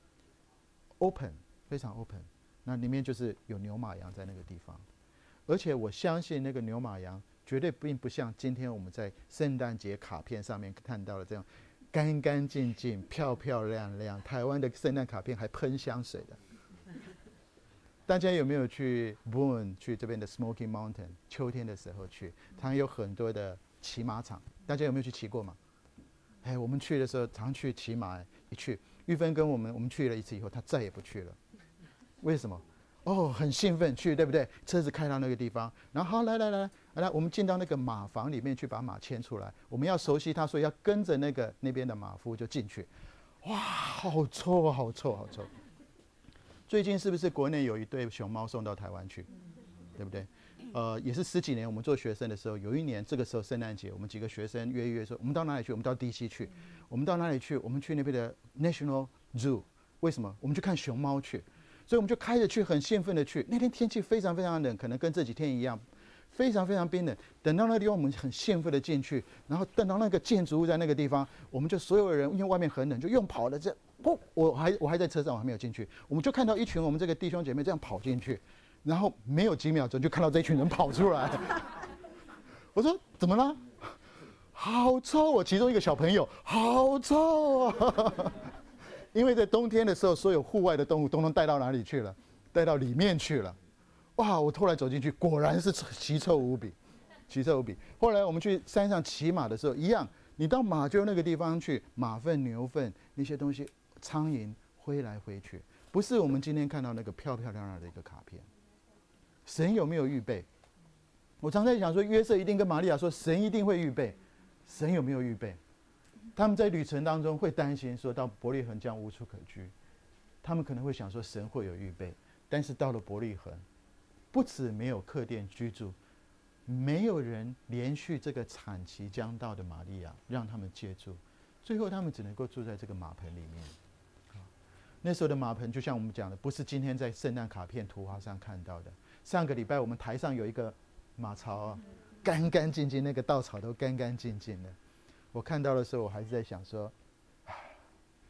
S1: ，open 非常 open， 那里面就是有牛马羊在那个地方。而且我相信那个牛马羊绝对并不像今天我们在圣诞节卡片上面看到的这样干干净净、漂漂亮亮。台湾的圣诞卡片还喷香水的。大家有没有去 Boone 去这边的 Smoky Mountain？ 秋天的时候去，它有很多的骑马场。大家有没有去骑过马？我们去的时候常去骑马。一去，玉芬跟我们去了一次以后，他再也不去了。为什么？很兴奋去，对不对？车子开到那个地方，然后好来，我们进到那个马房里面去，把马牵出来。我们要熟悉它，所以要跟着那边的马夫就进去。哇，好臭啊，好臭，好臭！最近是不是国内有一对熊猫送到台湾去，对不对？也是10几年，我们做学生的时候，有一年这个时候圣诞节，我们几个学生约一约说，我们到哪里去？我们到 DC 去。我们到哪里去？我们去那边的 National Zoo。为什么？我们去看熊猫去。所以我们就开着去，很兴奋的去。那天天气非常非常冷，可能跟这几天一样，非常非常冰冷。等到那个地方，我们很兴奋的进去，然后等到那个建筑物在那个地方，我们就所有人因为外面很冷，就用跑的这。我还在车上，我还没有进去，我们就看到一群我们这个弟兄姐妹这样跑进去，然后没有几秒钟就看到这群人跑出来。我说怎么了？好臭哦！其中一个小朋友，好臭啊！因为在冬天的时候，所有户外的动物都能带到哪里去了？带到里面去了。哇！我后来走进去，果然是奇臭无比，奇臭无比。后来我们去山上骑马的时候，一样，你到马厩那个地方去，马粪、牛粪那些东西。苍蝇飞来飞去，不是我们今天看到那个漂漂亮亮的一个卡片。神有没有预备？我常在想说，约瑟一定跟玛利亚说，神一定会预备。神有没有预备？他们在旅程当中会担心说，到伯利恒这样无处可居，他们可能会想说，神会有预备。但是到了伯利恒，不止没有客店居住，没有人连续这个产期将到的玛利亚让他们接住，最后他们只能够住在这个马棚里面。那时候的马棚就像我们讲的，不是今天在圣诞卡片图画上看到的。上个礼拜我们台上有一个马槽，干干净净，那个稻草都干干净净的。我看到的时候，我还是在想说，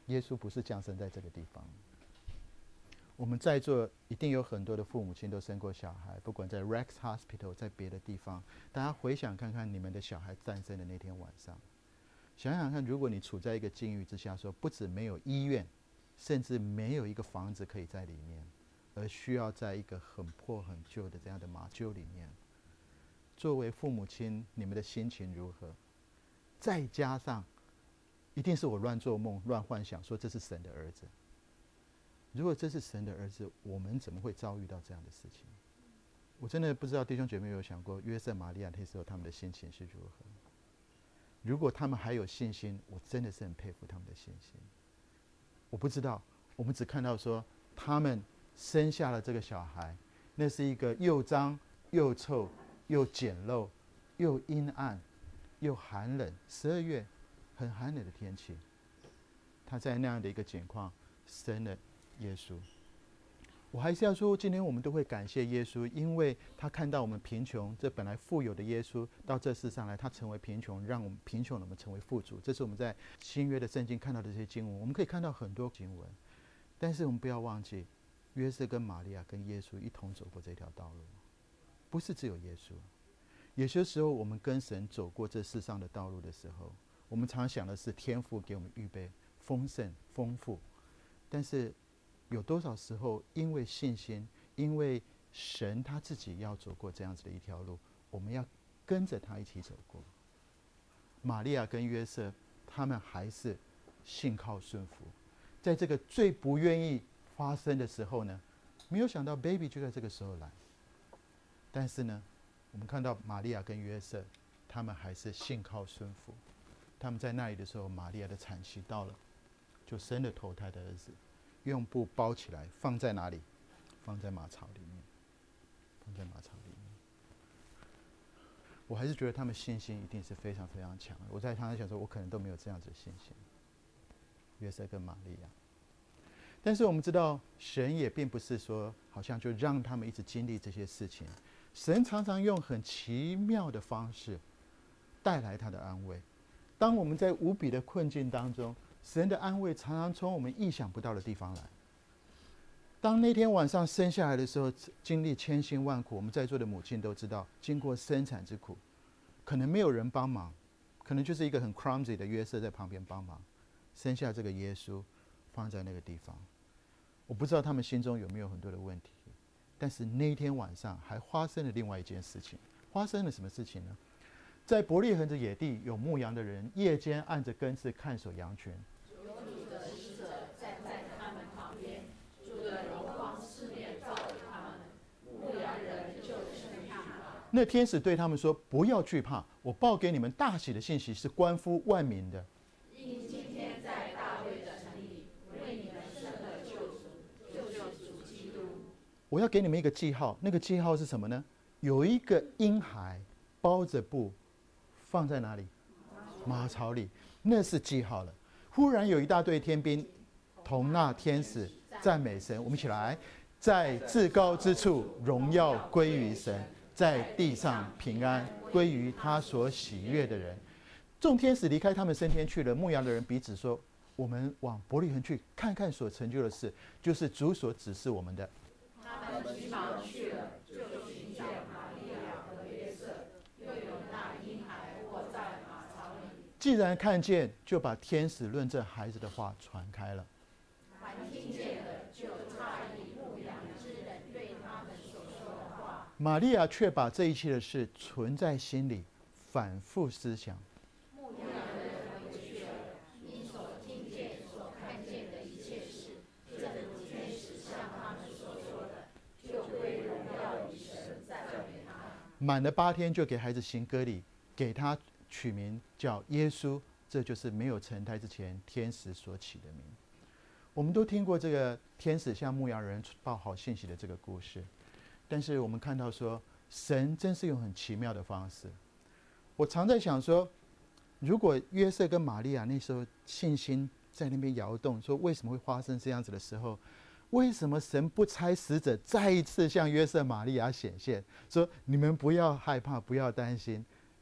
S1: 耶稣不是降生在这个地方。我们在座一定有很多的父母亲都生过小孩，不管在 Rex Hospital 在别的地方，大家回想看看你们的小孩诞生的那天晚上，想想看，如果你处在一个境遇之下，说不止没有医院，甚至没有一个房子可以在里面，而需要在一个很破很旧的这样的马厩里面，作为父母亲，你们的心情如何？再加上一定是我乱做梦乱幻想说这是神的儿子，如果这是神的儿子，我们怎么会遭遇到这样的事情？我真的不知道弟兄姐妹有想过约瑟玛利亚那时候他们的心情是如何。如果他们还有信心，我真的是很佩服他们的信心。我不知道，我们只看到说他们生下了这个小孩，那是一个又脏又臭又简陋又阴暗又寒冷，12月很寒冷的天气，他在那样的一个情况生了耶稣。我还是要说，今天我们都会感谢耶稣，因为他看到我们贫穷，这本来富有的耶稣到这世上来，他成为贫穷，让我们贫穷的我们成为富足。这是我们在新约的圣经看到的这些经文，我们可以看到很多经文，但是我们不要忘记，约瑟跟玛利亚跟耶稣一同走过这条道路，不是只有耶稣。有些时候我们跟神走过这世上的道路的时候，我们常想的是天父给我们预备丰盛丰富，但是有多少时候因为信心，因为神他自己要走过这样子的一条路，我们要跟着他一起走过。玛利亚跟约瑟他们还是信靠顺服，在这个最不愿意发生的时候呢，没有想到 baby 就在这个时候来，但是呢我们看到玛利亚跟约瑟他们还是信靠顺服。他们在那里的时候，玛利亚的产期到了，就生了头胎的儿子，用布包起来，放在哪里？放在马槽里面，放在马槽里面。我还是觉得他们信心一定是非常非常强的。我在常常想说，我可能都没有这样子的信心。约瑟跟玛利亚，但是我们知道，神也并不是说好像就让他们一直经历这些事情。神常常用很奇妙的方式带来他的安慰。当我们在无比的困境当中，神的安慰常常从我们意想不到的地方来。当那天晚上生下来的时候，经历千辛万苦，我们在座的母亲都知道，经过生产之苦，可能没有人帮忙，可能就是一个很 clumsy 的约瑟在旁边帮忙，生下这个耶稣，放在那个地方。我不知道他们心中有没有很多的问题，但是那天晚上还发生了另外一件事情。发生了什么事情呢？在伯利恒的野地，有牧羊的人夜间按着更次看守羊群。
S2: 有主的使者站在他们旁边，主的荣光四面照着他们，牧羊人就生怕。
S1: 那天使对他们说：“不要惧怕，我报给你们大喜的信息是关乎万民的。
S2: 因今天在大卫的城里为你们生了救主，就是主基督。
S1: 我要给你们一个记号，那个记号是什么呢？有一个婴孩包着布。”放在哪里？马槽里，那是记号了。忽然有一大队天兵同那天使赞美神。我们一起来，在至高之处荣耀归于神，在地上平安归于他所喜悦的人。众天使离开他们升天去了，牧羊的人彼此说：“我们往伯利恒去，看看所成就的事，就是主所指示我们的。”
S2: 他们急忙去了，就寻见玛利亚和约瑟，又有那婴孩卧在马槽里。
S1: 既然看见，就把天使论这孩子的话传开了。
S2: 凡听见的就诧异牧羊之人对他们所说的话。
S1: 玛利亚却把这一切的事存在心里，反复思想。
S2: 牧羊人回去了，因所听见、所看见的一切事，正如天使向他们所说的，就归荣耀于神，赞美他。
S1: 满了8天，就给孩子行割礼，给他取名叫耶稣，这就是没有成胎之前天使所起的名。我们都听过这个天使向牧羊人报好信息的这个故事，但是我们看到说，神真是用很奇妙的方式。我常在想说，如果约瑟跟玛利亚那时候信心在那边摇动，说为什么会发生这样子的时候，为什么神不差使者再一次向约瑟、玛利亚显现，说你们不要害怕，不要担心，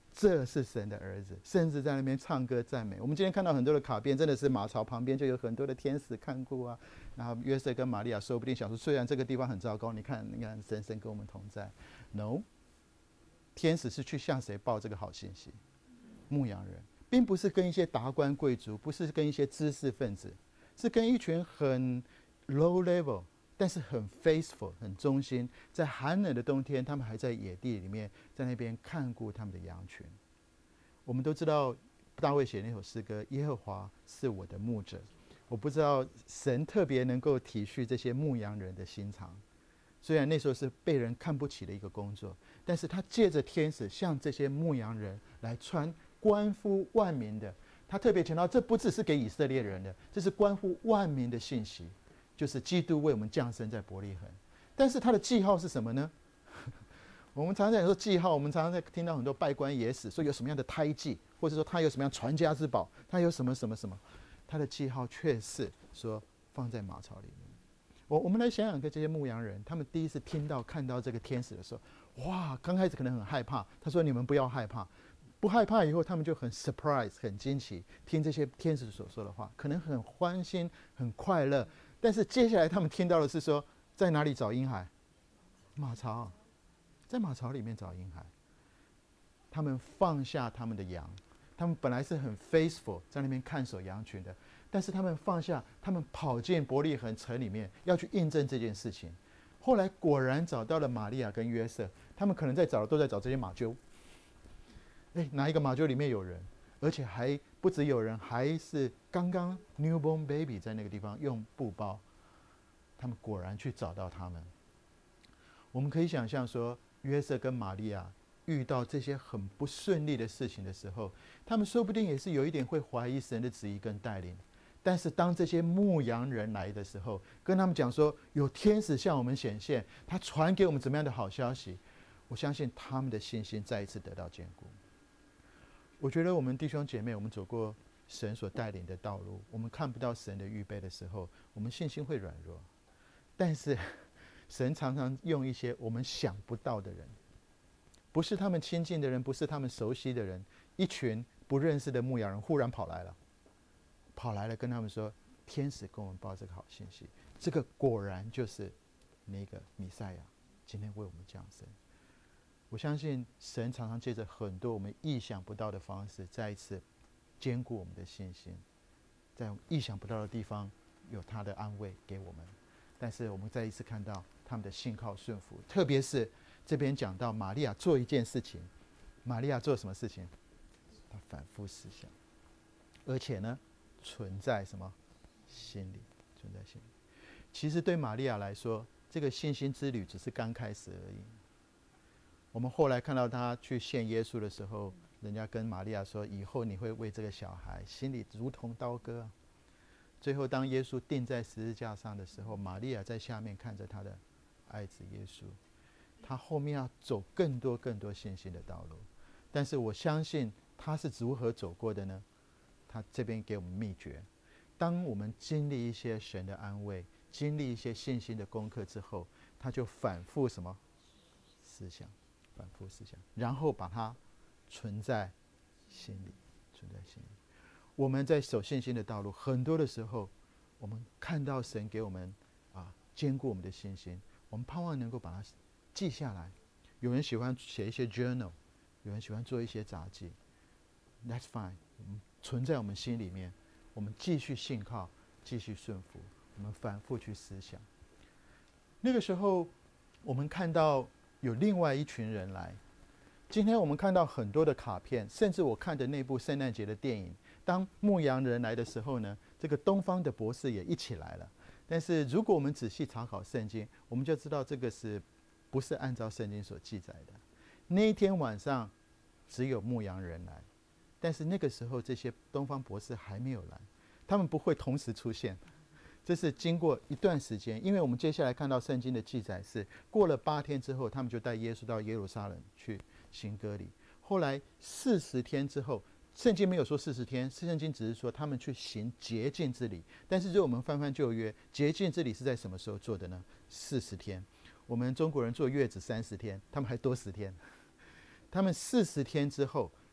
S1: 这是神的儿子，甚至在那边唱歌赞美。我们今天看到很多的卡片，真的是马槽旁边就有很多的天使看顾啊。然后约瑟跟玛利亚说不定想说，虽然这个地方很糟糕，你看神跟我们同在。No， 天使是去向谁报这个好信息？牧羊人，并不是跟一些达官贵族，不是跟一些知识分子，是跟一群很 low level 但是很 faithful 很忠心，在寒冷的冬天，他们还在野地里面，在那边看顾他们的羊群。我们都知道大卫写那首诗歌，耶和华是我的牧者。我不知道神特别能够体恤这些牧羊人的心肠，虽然那时候是被人看不起的一个工作，但是他借着天使向这些牧羊人来传关乎万民的。他特别强调，这不只是给以色列人的，这是关乎万民的信息，就是基督为我们降生在伯利恒。但是他的记号是什么呢？我们常常在说记号，我们常常在听到很多拜官野史，说有什么样的胎记，或者说他有什么样传家之宝，他有什么什么什么，他的记号却是说放在马槽里面。我们来想想，跟这些牧羊人，他们第一次看到这个天使的时候，哇，刚开始可能很害怕。他说：“你们不要害怕。”不害怕以后，他们就很 surprise 很惊奇，听这些天使所说的话，可能很欢欣很快乐。但是接下来他们听到的是说，在哪里找婴孩？马槽，在马槽里面找婴孩。他们放下他们的羊，他们本来是很 faithful 在那边看守羊群的，但是他们放下，他们跑进伯利恒城里面，要去印证这件事情。后来果然找到了玛利亚跟约瑟，他们可能都在找这些马厩。哪一个马厩里面有人，而且还不只有人，还是刚刚 newborn baby 在那个地方用布包。他们果然去找到他们。我们可以想象说，约瑟跟玛利亚遇到这些很不顺利的事情的时候，他们说不定也是有一点会怀疑神的旨意跟带领。但是当这些牧羊人来的时候，跟他们讲说有天使向我们显现，他传给我们怎么样的好消息，我相信他们的信心再一次得到坚固。我觉得我们弟兄姐妹，我们走过神所带领的道路，我们看不到神的预备的时候，我们信心会软弱。但是神常常用一些我们想不到的人，不是他们亲近的人，不是他们熟悉的人，一群不认识的牧羊人忽然跑来了跟他们说，天使跟我们报这个好信息，这个果然就是那个弥赛亚今天为我们降生。我相信神常常借着很多我们意想不到的方式，再一次坚固我们的信心，在意想不到的地方有他的安慰给我们。但是我们再一次看到他们的信靠顺服，特别是这边讲到玛利亚做一件事情，玛利亚做什么事情？她反复思想，而且呢，存在什么？心里，存在心里。其实对玛利亚来说，这个信心之旅只是刚开始而已。我们后来看到他去献耶稣的时候，人家跟玛利亚说，以后你会为这个小孩心里如同刀割。最后当耶稣钉在十字架上的时候，玛利亚在下面看着他的爱子耶稣，他后面要走更多信心的道路。但是我相信他是如何走过的呢？他这边给我们秘诀，当我们经历一些神的安慰，经历一些信心的功课之后，他就反复什么思想，反复思想，然后把它存在心里，存在心里。我们在走信心的道路，很多的时候，我们看到神给我们坚固我们的信心，我们盼望能够把它记下来。有人喜欢写一些 journal， 有人喜欢做一些杂记 ，That's fine。我们存在我们心里面，我们继续信靠，继续顺服，我们反复去思想。那个时候，我们看到有另外一群人来。今天我们看到很多的卡片，甚至我看的那部圣诞节的电影，当牧羊人来的时候呢，这个东方的博士也一起来了。但是如果我们仔细查考圣经，我们就知道这个不是按照圣经所记载的。那一天晚上只有牧羊人来，但是那个时候这些东方博士还没有来，他们不会同时出现。这是经过一段时间，因为我们接下来看到圣经的记载是，过了8天之后，他们就带耶稣到耶路撒冷去行割礼。后来40天之后，圣经没有说40天，圣经只是说他们去行洁净之礼。但是如果我们翻翻旧约，洁净之礼是在什么时候做的呢？40天。我们中国人坐月子30天，他们还多10天。他们40天之后，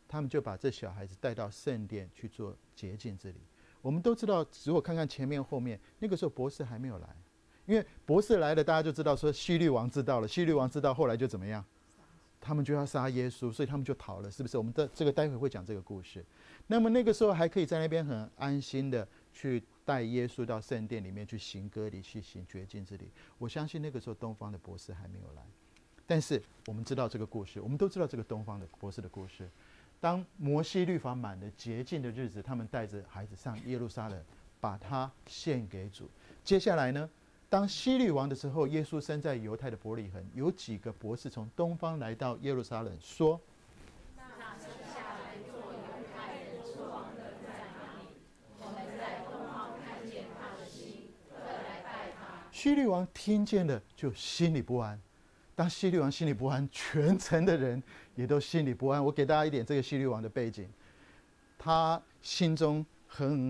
S1: 他们就把这小孩子带到圣殿去做洁净之礼。我们都知道，如果看看前面后面，那个时候博士还没有来，因为博士来了，大家就知道说希律王知道了，希律王知道后来就怎么样，他们就要杀耶稣，所以他们就逃了，是不是？我们的这个待会会讲这个故事。那么那个时候还可以在那边很安心的去带耶稣到圣殿里面去行割礼，去行洁净之礼。我相信那个时候东方的博士还没有来，但是我们知道这个故事，我们都知道这个东方的博士的故事。当摩西律法满的洁净的日子，他们带着孩子上耶路撒冷，把他献给主。接下来呢，当希律王的时候，耶稣生在犹太的伯利恒，有几个博士从东方来到耶路撒冷，说：
S2: 那生下来做犹太人之王的在哪里？我们在东方看见他的心，特来拜他。
S1: 希律王听见了，就心里不安。当希律王心里不安，全城的人也都心里不安。我给大家一点这个希律王的背景，他心中很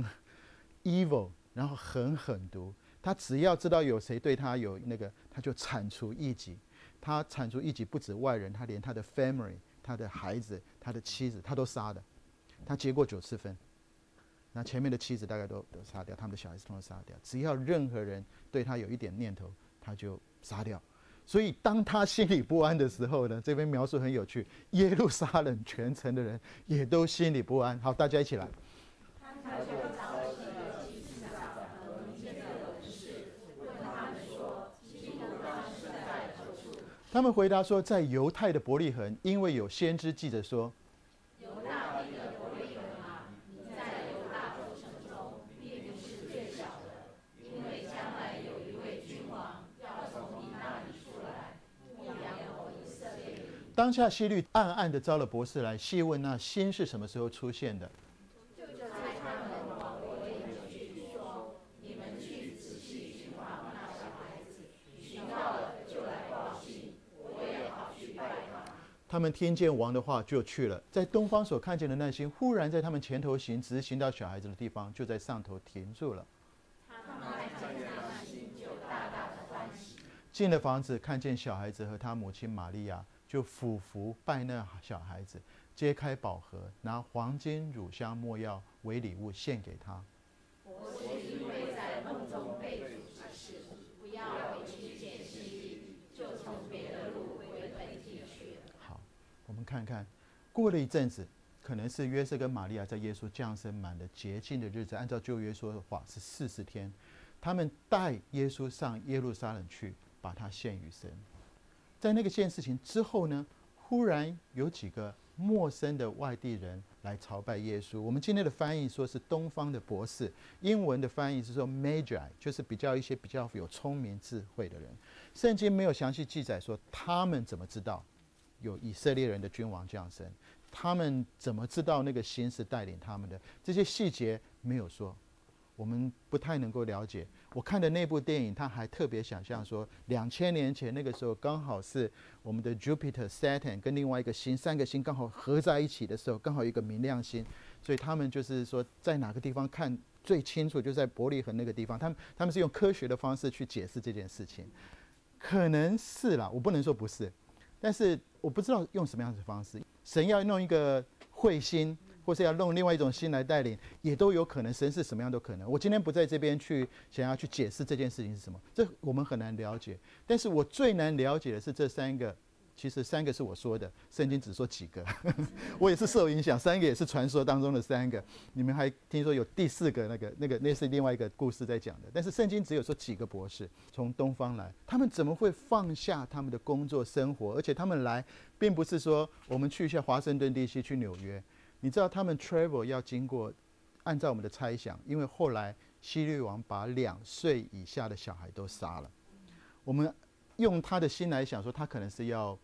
S1: evil， 然后很狠毒。他只要知道有谁对他有那个，他就铲除异己。他铲除异己不止外人，他连他的 family、他的孩子、他的妻子，他都杀的。他结过9次婚，那前面的妻子大概都杀掉，他们的小孩子通通杀掉。只要任何人对他有一点念头，他就杀掉。所以当他心里不安的时候呢，这边描述很有趣，耶路撒冷全城的人也都心里不安。好，大家一起来。
S2: 他就召集了祭司长和民间的文士，问他们说：基督当时在何处？
S1: 他们回答说，在犹太的伯利恒，因为有先知记着说：
S2: 犹大地的伯利恒啊，你在犹大诸城中并不是最小的，因为将来有一位君王要从你那里出来，牧养我以色列人。
S1: 当下希律暗暗地招了博士来，细问那星是什么时候出现的。
S2: 就差他们往伯利恒去，说：你们去仔细寻访那小孩子，寻到了就来报信，我也好去拜他。
S1: 他们听见王的话就去了，在东方所看见的那星，忽然在他们前头行，直行到小孩子的地方，就在上头停住了。
S2: 他们看见那星，就大大的欢喜。
S1: 进了房子，看见小孩子和他母亲玛利亚，就俯伏拜那小孩子，揭开宝盒，拿黄金、乳香、没药为礼物献给他。
S2: 我是因为在梦中被主指示，不要回去见希律，就从别的路回本地去了。
S1: 好，我们看看，过了一阵子，可能是约瑟跟玛利亚在耶稣降生满了洁净的日子，按照旧约说的话是40天，他们带耶稣上耶路撒冷去，把他献于神。在那个件事情之后呢，忽然有几个陌生的外地人来朝拜耶稣。我们今天的翻译说是东方的博士，英文的翻译是说 Magi， 就是比较有聪明智慧的人。圣经没有详细记载说他们怎么知道有以色列人的君王降生，他们怎么知道那个星是带领他们的，这些细节没有说，我们不太能够了解。我看的那部电影，他还特别想象说，2000年前那个时候刚好是我们的 Jupiter、Saturn 跟另外一个星，3个星刚好合在一起的时候，刚好一个明亮星，所以他们就是说在哪个地方看最清楚，就在伯利恒那个地方。他们是用科学的方式去解释这件事情，可能是啦，我不能说不是，但是我不知道用什么样的方式。神要弄一个彗星，或是要弄另外一种星来带领，也都有可能。神是什么样都可能。我今天不在这边去想要去解释这件事情是什么，这我们很难了解。但是我最难了解的是这3个，其实3个是我说的，圣经只说几个，我也是受影响，3个也是传说当中的3个。你们还听说有第4个那是另外一个故事在讲的，但是圣经只有说几个博士从东方来，他们怎么会放下他们的工作生活？而且他们来并不是说我们去一下华盛顿地区去纽约。你知道他们 travel 要经过，按照我们的猜想，因为后来希律王把2岁以下的小孩都杀了，我们用他的心来想说，他可能是要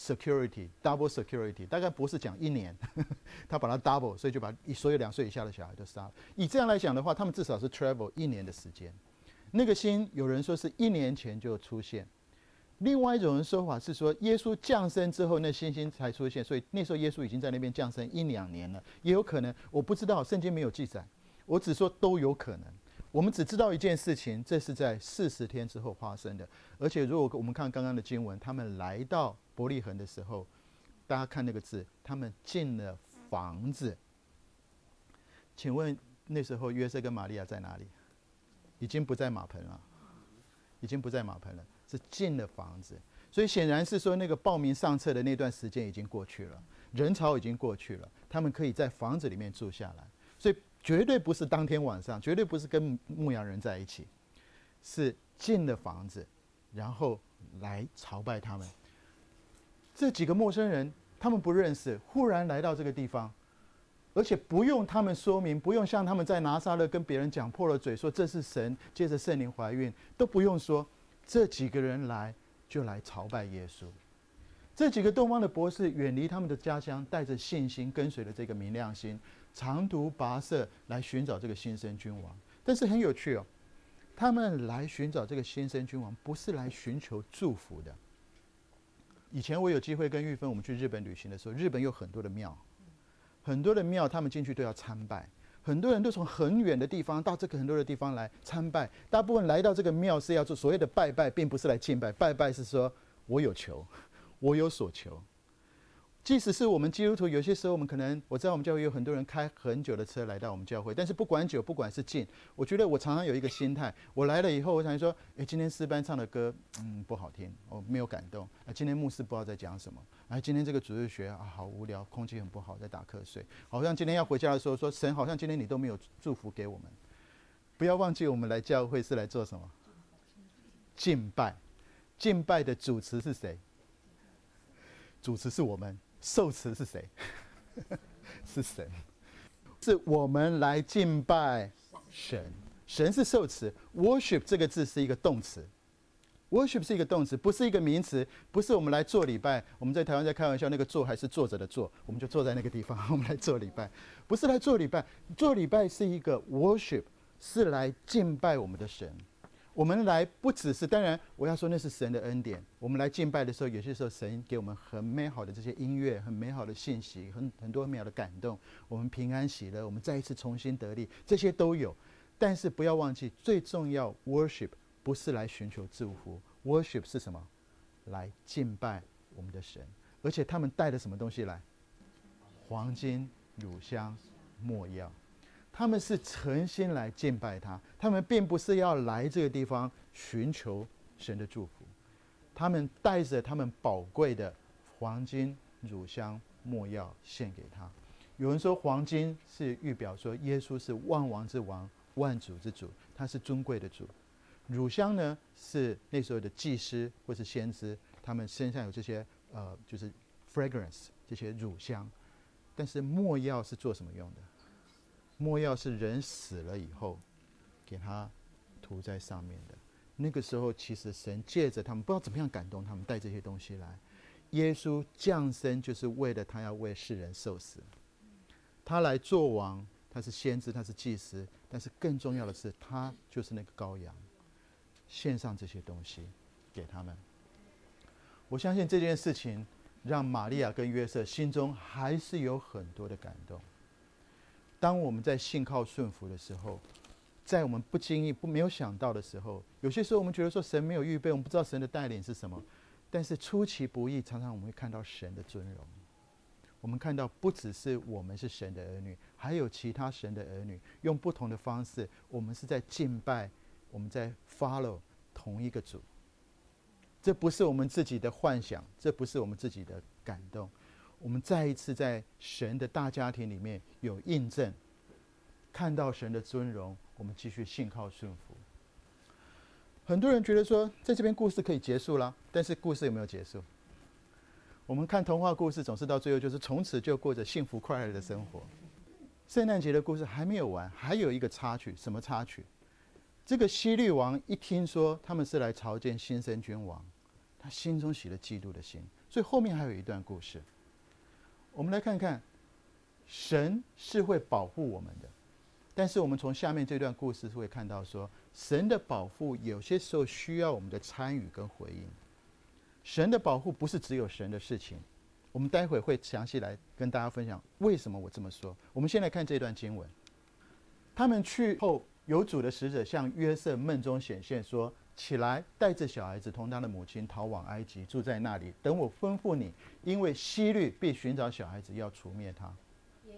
S1: double security， 大概博士讲1年，他把它 double， 所以就把所有2岁以下的小孩都杀了。以这样来讲的话，他们至少是 travel 1年的时间。那个星有人说是1年前就出现。另外一种人说法是说，耶稣降生之后，那星星才出现，所以那时候耶稣已经在那边降生1-2年了，也有可能，我不知道，圣经没有记载，我只说都有可能。我们只知道一件事情，这是在40天之后发生的。而且如果我们看刚刚的经文，他们来到伯利恒的时候，大家看那个字，他们进了房子。请问那时候约瑟跟玛利亚在哪里？已经不在马棚了，已经不在马棚了，是进了房子。所以显然是说，那个报名上册的那段时间已经过去了，人潮已经过去了，他们可以在房子里面住下来。所以绝对不是当天晚上，绝对不是跟牧羊人在一起，是进了房子，然后来朝拜他们。这几个陌生人，他们不认识，忽然来到这个地方，而且不用他们说明，不用像他们在拿撒勒跟别人讲破了嘴说这是神，借着圣灵怀孕，都不用说，这几个人来就来朝拜耶稣。这几个东方的博士远离他们的家乡，带着信心跟随了这个明亮星，长途跋涉来寻找这个新生君王。但是很有趣哦，他们来寻找这个新生君王，不是来寻求祝福的。以前我有机会跟玉芬我们去日本旅行的时候，日本有很多的庙，很多的庙他们进去都要参拜，很多人都从很远的地方到这个很多的地方来参拜。大部分来到这个庙是要做所谓的拜拜，并不是来敬拜。拜拜是说我有求，我有所求。即使是我们基督徒，有些时候我们可能，我知道我们教会有很多人开很久的车来到我们教会，但是不管久，不管是近，我觉得我常常有一个心态，我来了以后，我想说，今天诗班唱的歌，不好听，我没有感动。今天牧师不知道在讲什么，今天这个主日学好无聊，空气很不好，在打瞌睡，好像今天要回家的时候说，神好像今天你都没有祝福给我们。不要忘记，我们来教会是来做什么？敬拜。敬拜的主持是谁？主持是我们。受词是谁？是神，是我们来敬拜神。神是受词 ，worship 这个字是一个动词 ，worship 是一个动词，不是一个名词，不是我们来做礼拜。我们在台湾在开玩笑，那个坐还是坐着的坐，我们就坐在那个地方，我们来做礼拜，不是来做礼拜。做礼拜是一个 worship， 是来敬拜我们的神。我们来不只是，当然我要说那是神的恩典。我们来敬拜的时候，有些时候神给我们很美好的这些音乐，很美好的信息，很多美好的感动，我们平安喜乐，我们再一次重新得力，这些都有。但是不要忘记，最重要 worship 不是来寻求祝福， worship 是什么？来敬拜我们的神。而且他们带了什么东西来？黄金、乳香、没药。他们是诚心来敬拜他，他们并不是要来这个地方寻求神的祝福，他们带着他们宝贵的黄金、乳香、没药献给他。有人说黄金是预表说耶稣是万王之王、万主之主，他是尊贵的主。乳香呢，是那时候的祭司或是先知，他们身上有这些就是 fragrance 这些乳香。但是没药是做什么用的？没药是人死了以后给他涂在上面的。那个时候其实神借着他们不知道怎么样感动他们，带这些东西来。耶稣降生就是为了他要为世人受死，他来做王，他是先知，他是祭司，但是更重要的是他就是那个羔羊，献上这些东西给他们。我相信这件事情让玛利亚跟约瑟心中还是有很多的感动。当我们在信靠顺服的时候，在我们不经意没有想到的时候，有些时候我们觉得说神没有预备，我们不知道神的带领是什么，但是出其不意，常常我们会看到神的尊荣。我们看到不只是我们是神的儿女，还有其他神的儿女，用不同的方式，我们是在敬拜，我们在 follow 同一个主。这不是我们自己的幻想，这不是我们自己的感动，我们再一次在神的大家庭里面有印证，看到神的尊荣，我们继续信靠顺服。很多人觉得说在这边故事可以结束了，但是故事有没有结束？我们看童话故事总是到最后就是从此就过着幸福快乐的生活。圣诞节的故事还没有完，还有一个插曲。什么插曲？这个希律王一听说他们是来朝见新生君王，他心中起了嫉妒的心，所以后面还有一段故事。我们来看看，神是会保护我们的，但是我们从下面这段故事会看到说，神的保护有些时候需要我们的参与跟回应。神的保护不是只有神的事情，我们待会会详细来跟大家分享为什么我这么说。我们先来看这段经文。他们去后，有主的使者向约瑟梦中显现说，起来，带着小孩子同他的母亲逃往埃及，住在那里，等我吩咐你，因为希律必寻找小孩子要除灭他。
S2: 耶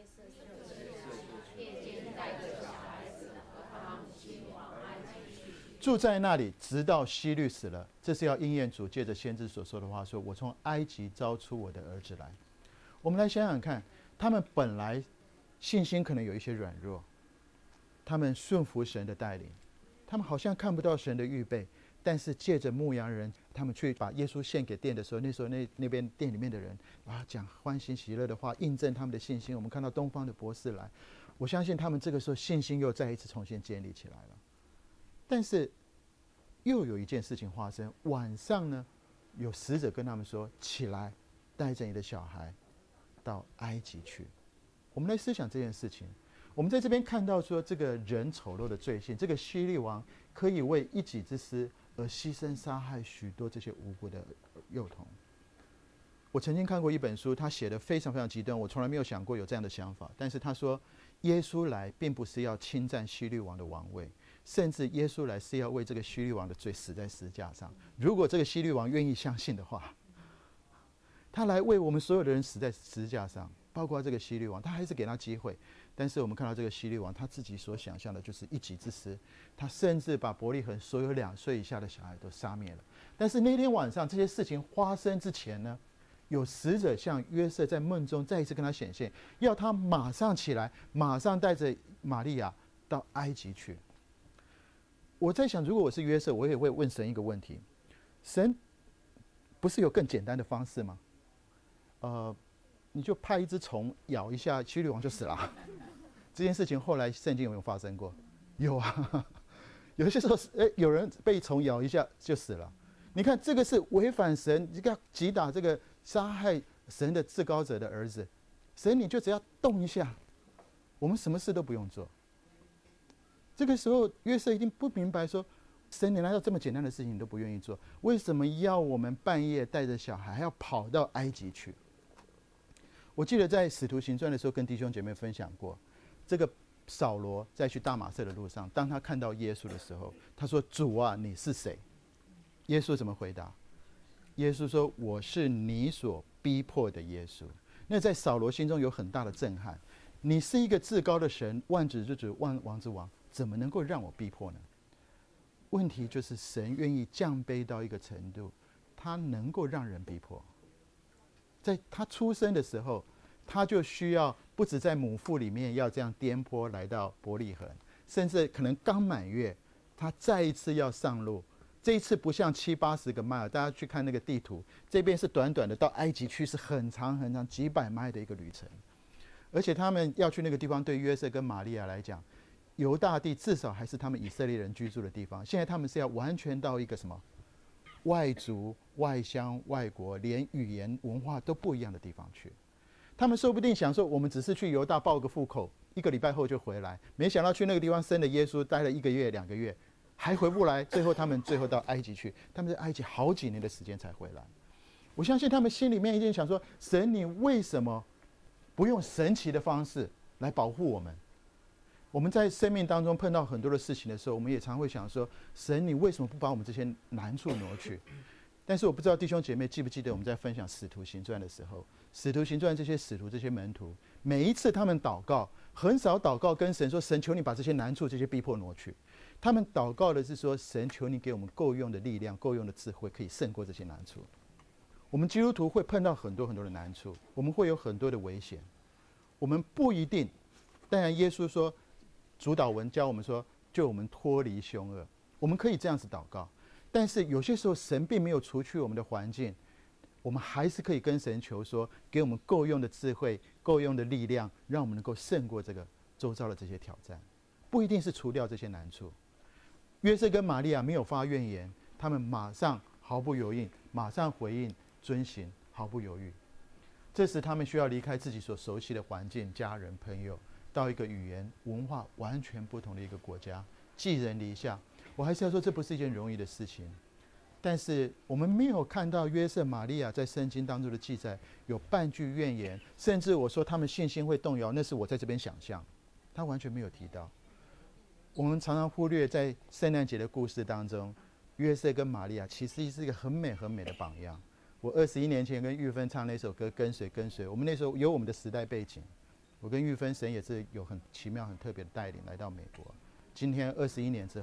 S1: 住在那里，直到希律死了。这是要应验主借着先知所说的话，说我从埃及招出我的儿子来。我们来想想看，他们本来信心可能有一些软弱，他们顺服神的带领，他们好像看不到神的预备，但是借着牧羊人，他们去把耶稣献给殿的时候，那时候那边殿里面的人讲欢欣喜乐的话，印证他们的信心。我们看到东方的博士来，我相信他们这个时候信心又再一次重新建立起来了。但是又有一件事情发生，晚上呢，有使者跟他们说：“起来，带着你的小孩到埃及去。”我们来思想这件事情。我们在这边看到说，这个人丑陋的罪性，这个希律王可以为一己之私而牺牲杀害许多这些无辜的幼童。我曾经看过一本书，他写的非常非常极端，我从来没有想过有这样的想法。但是他说，耶稣来并不是要侵占希律王的王位，甚至耶稣来是要为这个希律王的罪死在十字架上。如果这个希律王愿意相信的话，他来为我们所有的人死在十字架上，包括这个希律王，他还是给他机会。但是我们看到这个希律王，他自己所想象的就是一己之私，他甚至把伯利恒所有2岁以下的小孩都杀灭了。但是那天晚上这些事情发生之前呢，有使者向约瑟在梦中再一次跟他显现，要他马上起来，马上带着玛利亚到埃及去。我在想，如果我是约瑟，我也会问神一个问题：神不是有更简单的方式吗？你就派一只虫咬一下希律王就死了。这件事情后来圣经有没有发生过？有啊，有些时候有人被虫咬一下就死了。你看这个是违反神，你要击打这个杀害神的至高者的儿子，神你就只要动一下，我们什么事都不用做。这个时候约瑟一定不明白说，神你难道这么简单的事情你都不愿意做？为什么要我们半夜带着小孩还要跑到埃及去？我记得在使徒行传的时候跟弟兄姐妹分享过，这个扫罗在去大马色的路上，当他看到耶稣的时候，他说：“主啊，你是谁？”耶稣怎么回答？耶稣说：“我是你所逼迫的耶稣。”那在扫罗心中有很大的震撼。你是一个至高的神，万主之主，万王之王，怎么能够让我逼迫呢？问题就是神愿意降卑到一个程度，他能够让人逼迫。在他出生的时候，他就需要不止在母腹里面要这样颠簸来到伯利恒，甚至可能刚满月，他再一次要上路。这一次不像70-80个迈尔，大家去看那个地图，这边是短短的，到埃及去是很长很长几百迈的一个旅程。而且他们要去那个地方，对约瑟跟玛利亚来讲，犹大地至少还是他们以色列人居住的地方。现在他们是要完全到一个什么外族、外乡、外国，连语言文化都不一样的地方去。他们说不定想说，我们只是去犹大报个户口，1个礼拜后就回来，没想到去那个地方生了耶稣，待了1个月、2个月，还回不来。他们最后到埃及去，他们在埃及好几年的时间才回来。我相信他们心里面一定想说：神，你为什么不用神奇的方式来保护我们？我们在生命当中碰到很多的事情的时候，我们也常会想说：神，你为什么不把我们这些难处挪去？但是我不知道弟兄姐妹记不记得我们在分享使徒行传的时候，使徒行传这些使徒这些门徒，每一次他们祷告，很少祷告跟神说：神，求你把这些难处这些逼迫挪去。他们祷告的是说：神，求你给我们够用的力量，够用的智慧，可以胜过这些难处。我们基督徒会碰到很多很多的难处，我们会有很多的危险，我们不一定。当然耶稣说，主导文教我们说，救我们脱离凶恶，我们可以这样子祷告。但是有些时候神并没有除去我们的环境，我们还是可以跟神求说，给我们够用的智慧，够用的力量，让我们能够胜过这个周遭的这些挑战。不一定是除掉这些难处。约瑟跟玛利亚没有发怨言，他们马上毫不犹豫，马上回应遵行，毫不犹豫。这时他们需要离开自己所熟悉的环境、家人、朋友，到一个语言文化完全不同的一个国家，寄人篱下。我还是要说，这不是一件容易的事情。但是我们没有看到约瑟、玛利亚在圣经当中的记载有半句怨言，甚至我说他们信心会动摇，那是我在这边想象，他完全没有提到。我们常常忽略在圣诞节的故事当中，约瑟跟玛利亚其实是一个很美很美的榜样。我21年前跟玉芬唱那首歌《跟随跟随》，我们那时候有我们的时代背景。我跟玉芬神也是有很奇妙很特别的带领来到美国。今天21年之后，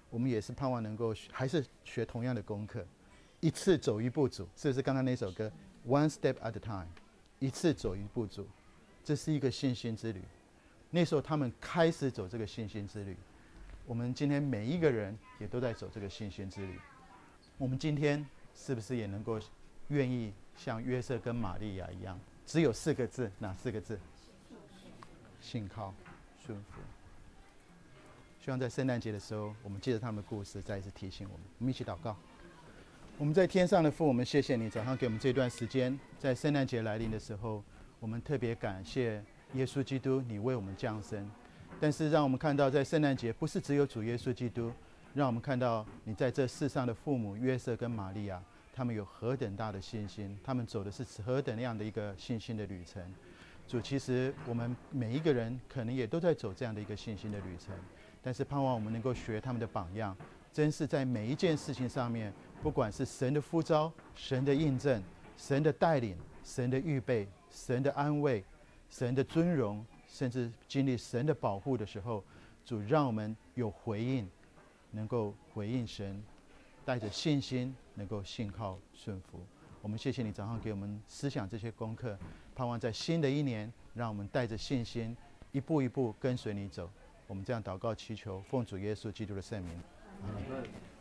S1: 我们也是盼望能够还是学同样的功课，一次走一步走，是不是刚刚那首歌 One step at a time， 一次走一步走，这是一个信心之旅。那时候他们开始走这个信心之旅，我们今天每一个人也都在走这个信心之旅。我们今天是不是也能够愿意像约瑟跟玛利亚一样，只有4个字，哪4个字？信靠顺服。希望在圣诞节的时候，我们借着他们的故事再一次提醒我们。我们一起祷告。我们在天上的父，我们谢谢你早上给我们这段时间，在圣诞节来临的时候，我们特别感谢耶稣基督，你为我们降生。但是让我们看到，在圣诞节不是只有主耶稣基督，让我们看到你在这世上的父母约瑟跟玛利亚，他们有何等大的信心，他们走的是何等样的一个信心的旅程。主，其实我们每一个人可能也都在走这样的一个信心的旅程，但是盼望我们能够学他们的榜样，真是在每一件事情上面，不管是神的呼召、神的印证、神的带领、神的预备、神的安慰、神的尊荣，甚至经历神的保护的时候，主让我们有回应，能够回应神，带着信心能够信靠顺服。我们谢谢你早上给我们思想这些功课，盼望在新的一年，让我们带着信心一步一步跟随你走。我们这样祷告祈求，奉主耶稣基督的圣名，阿们。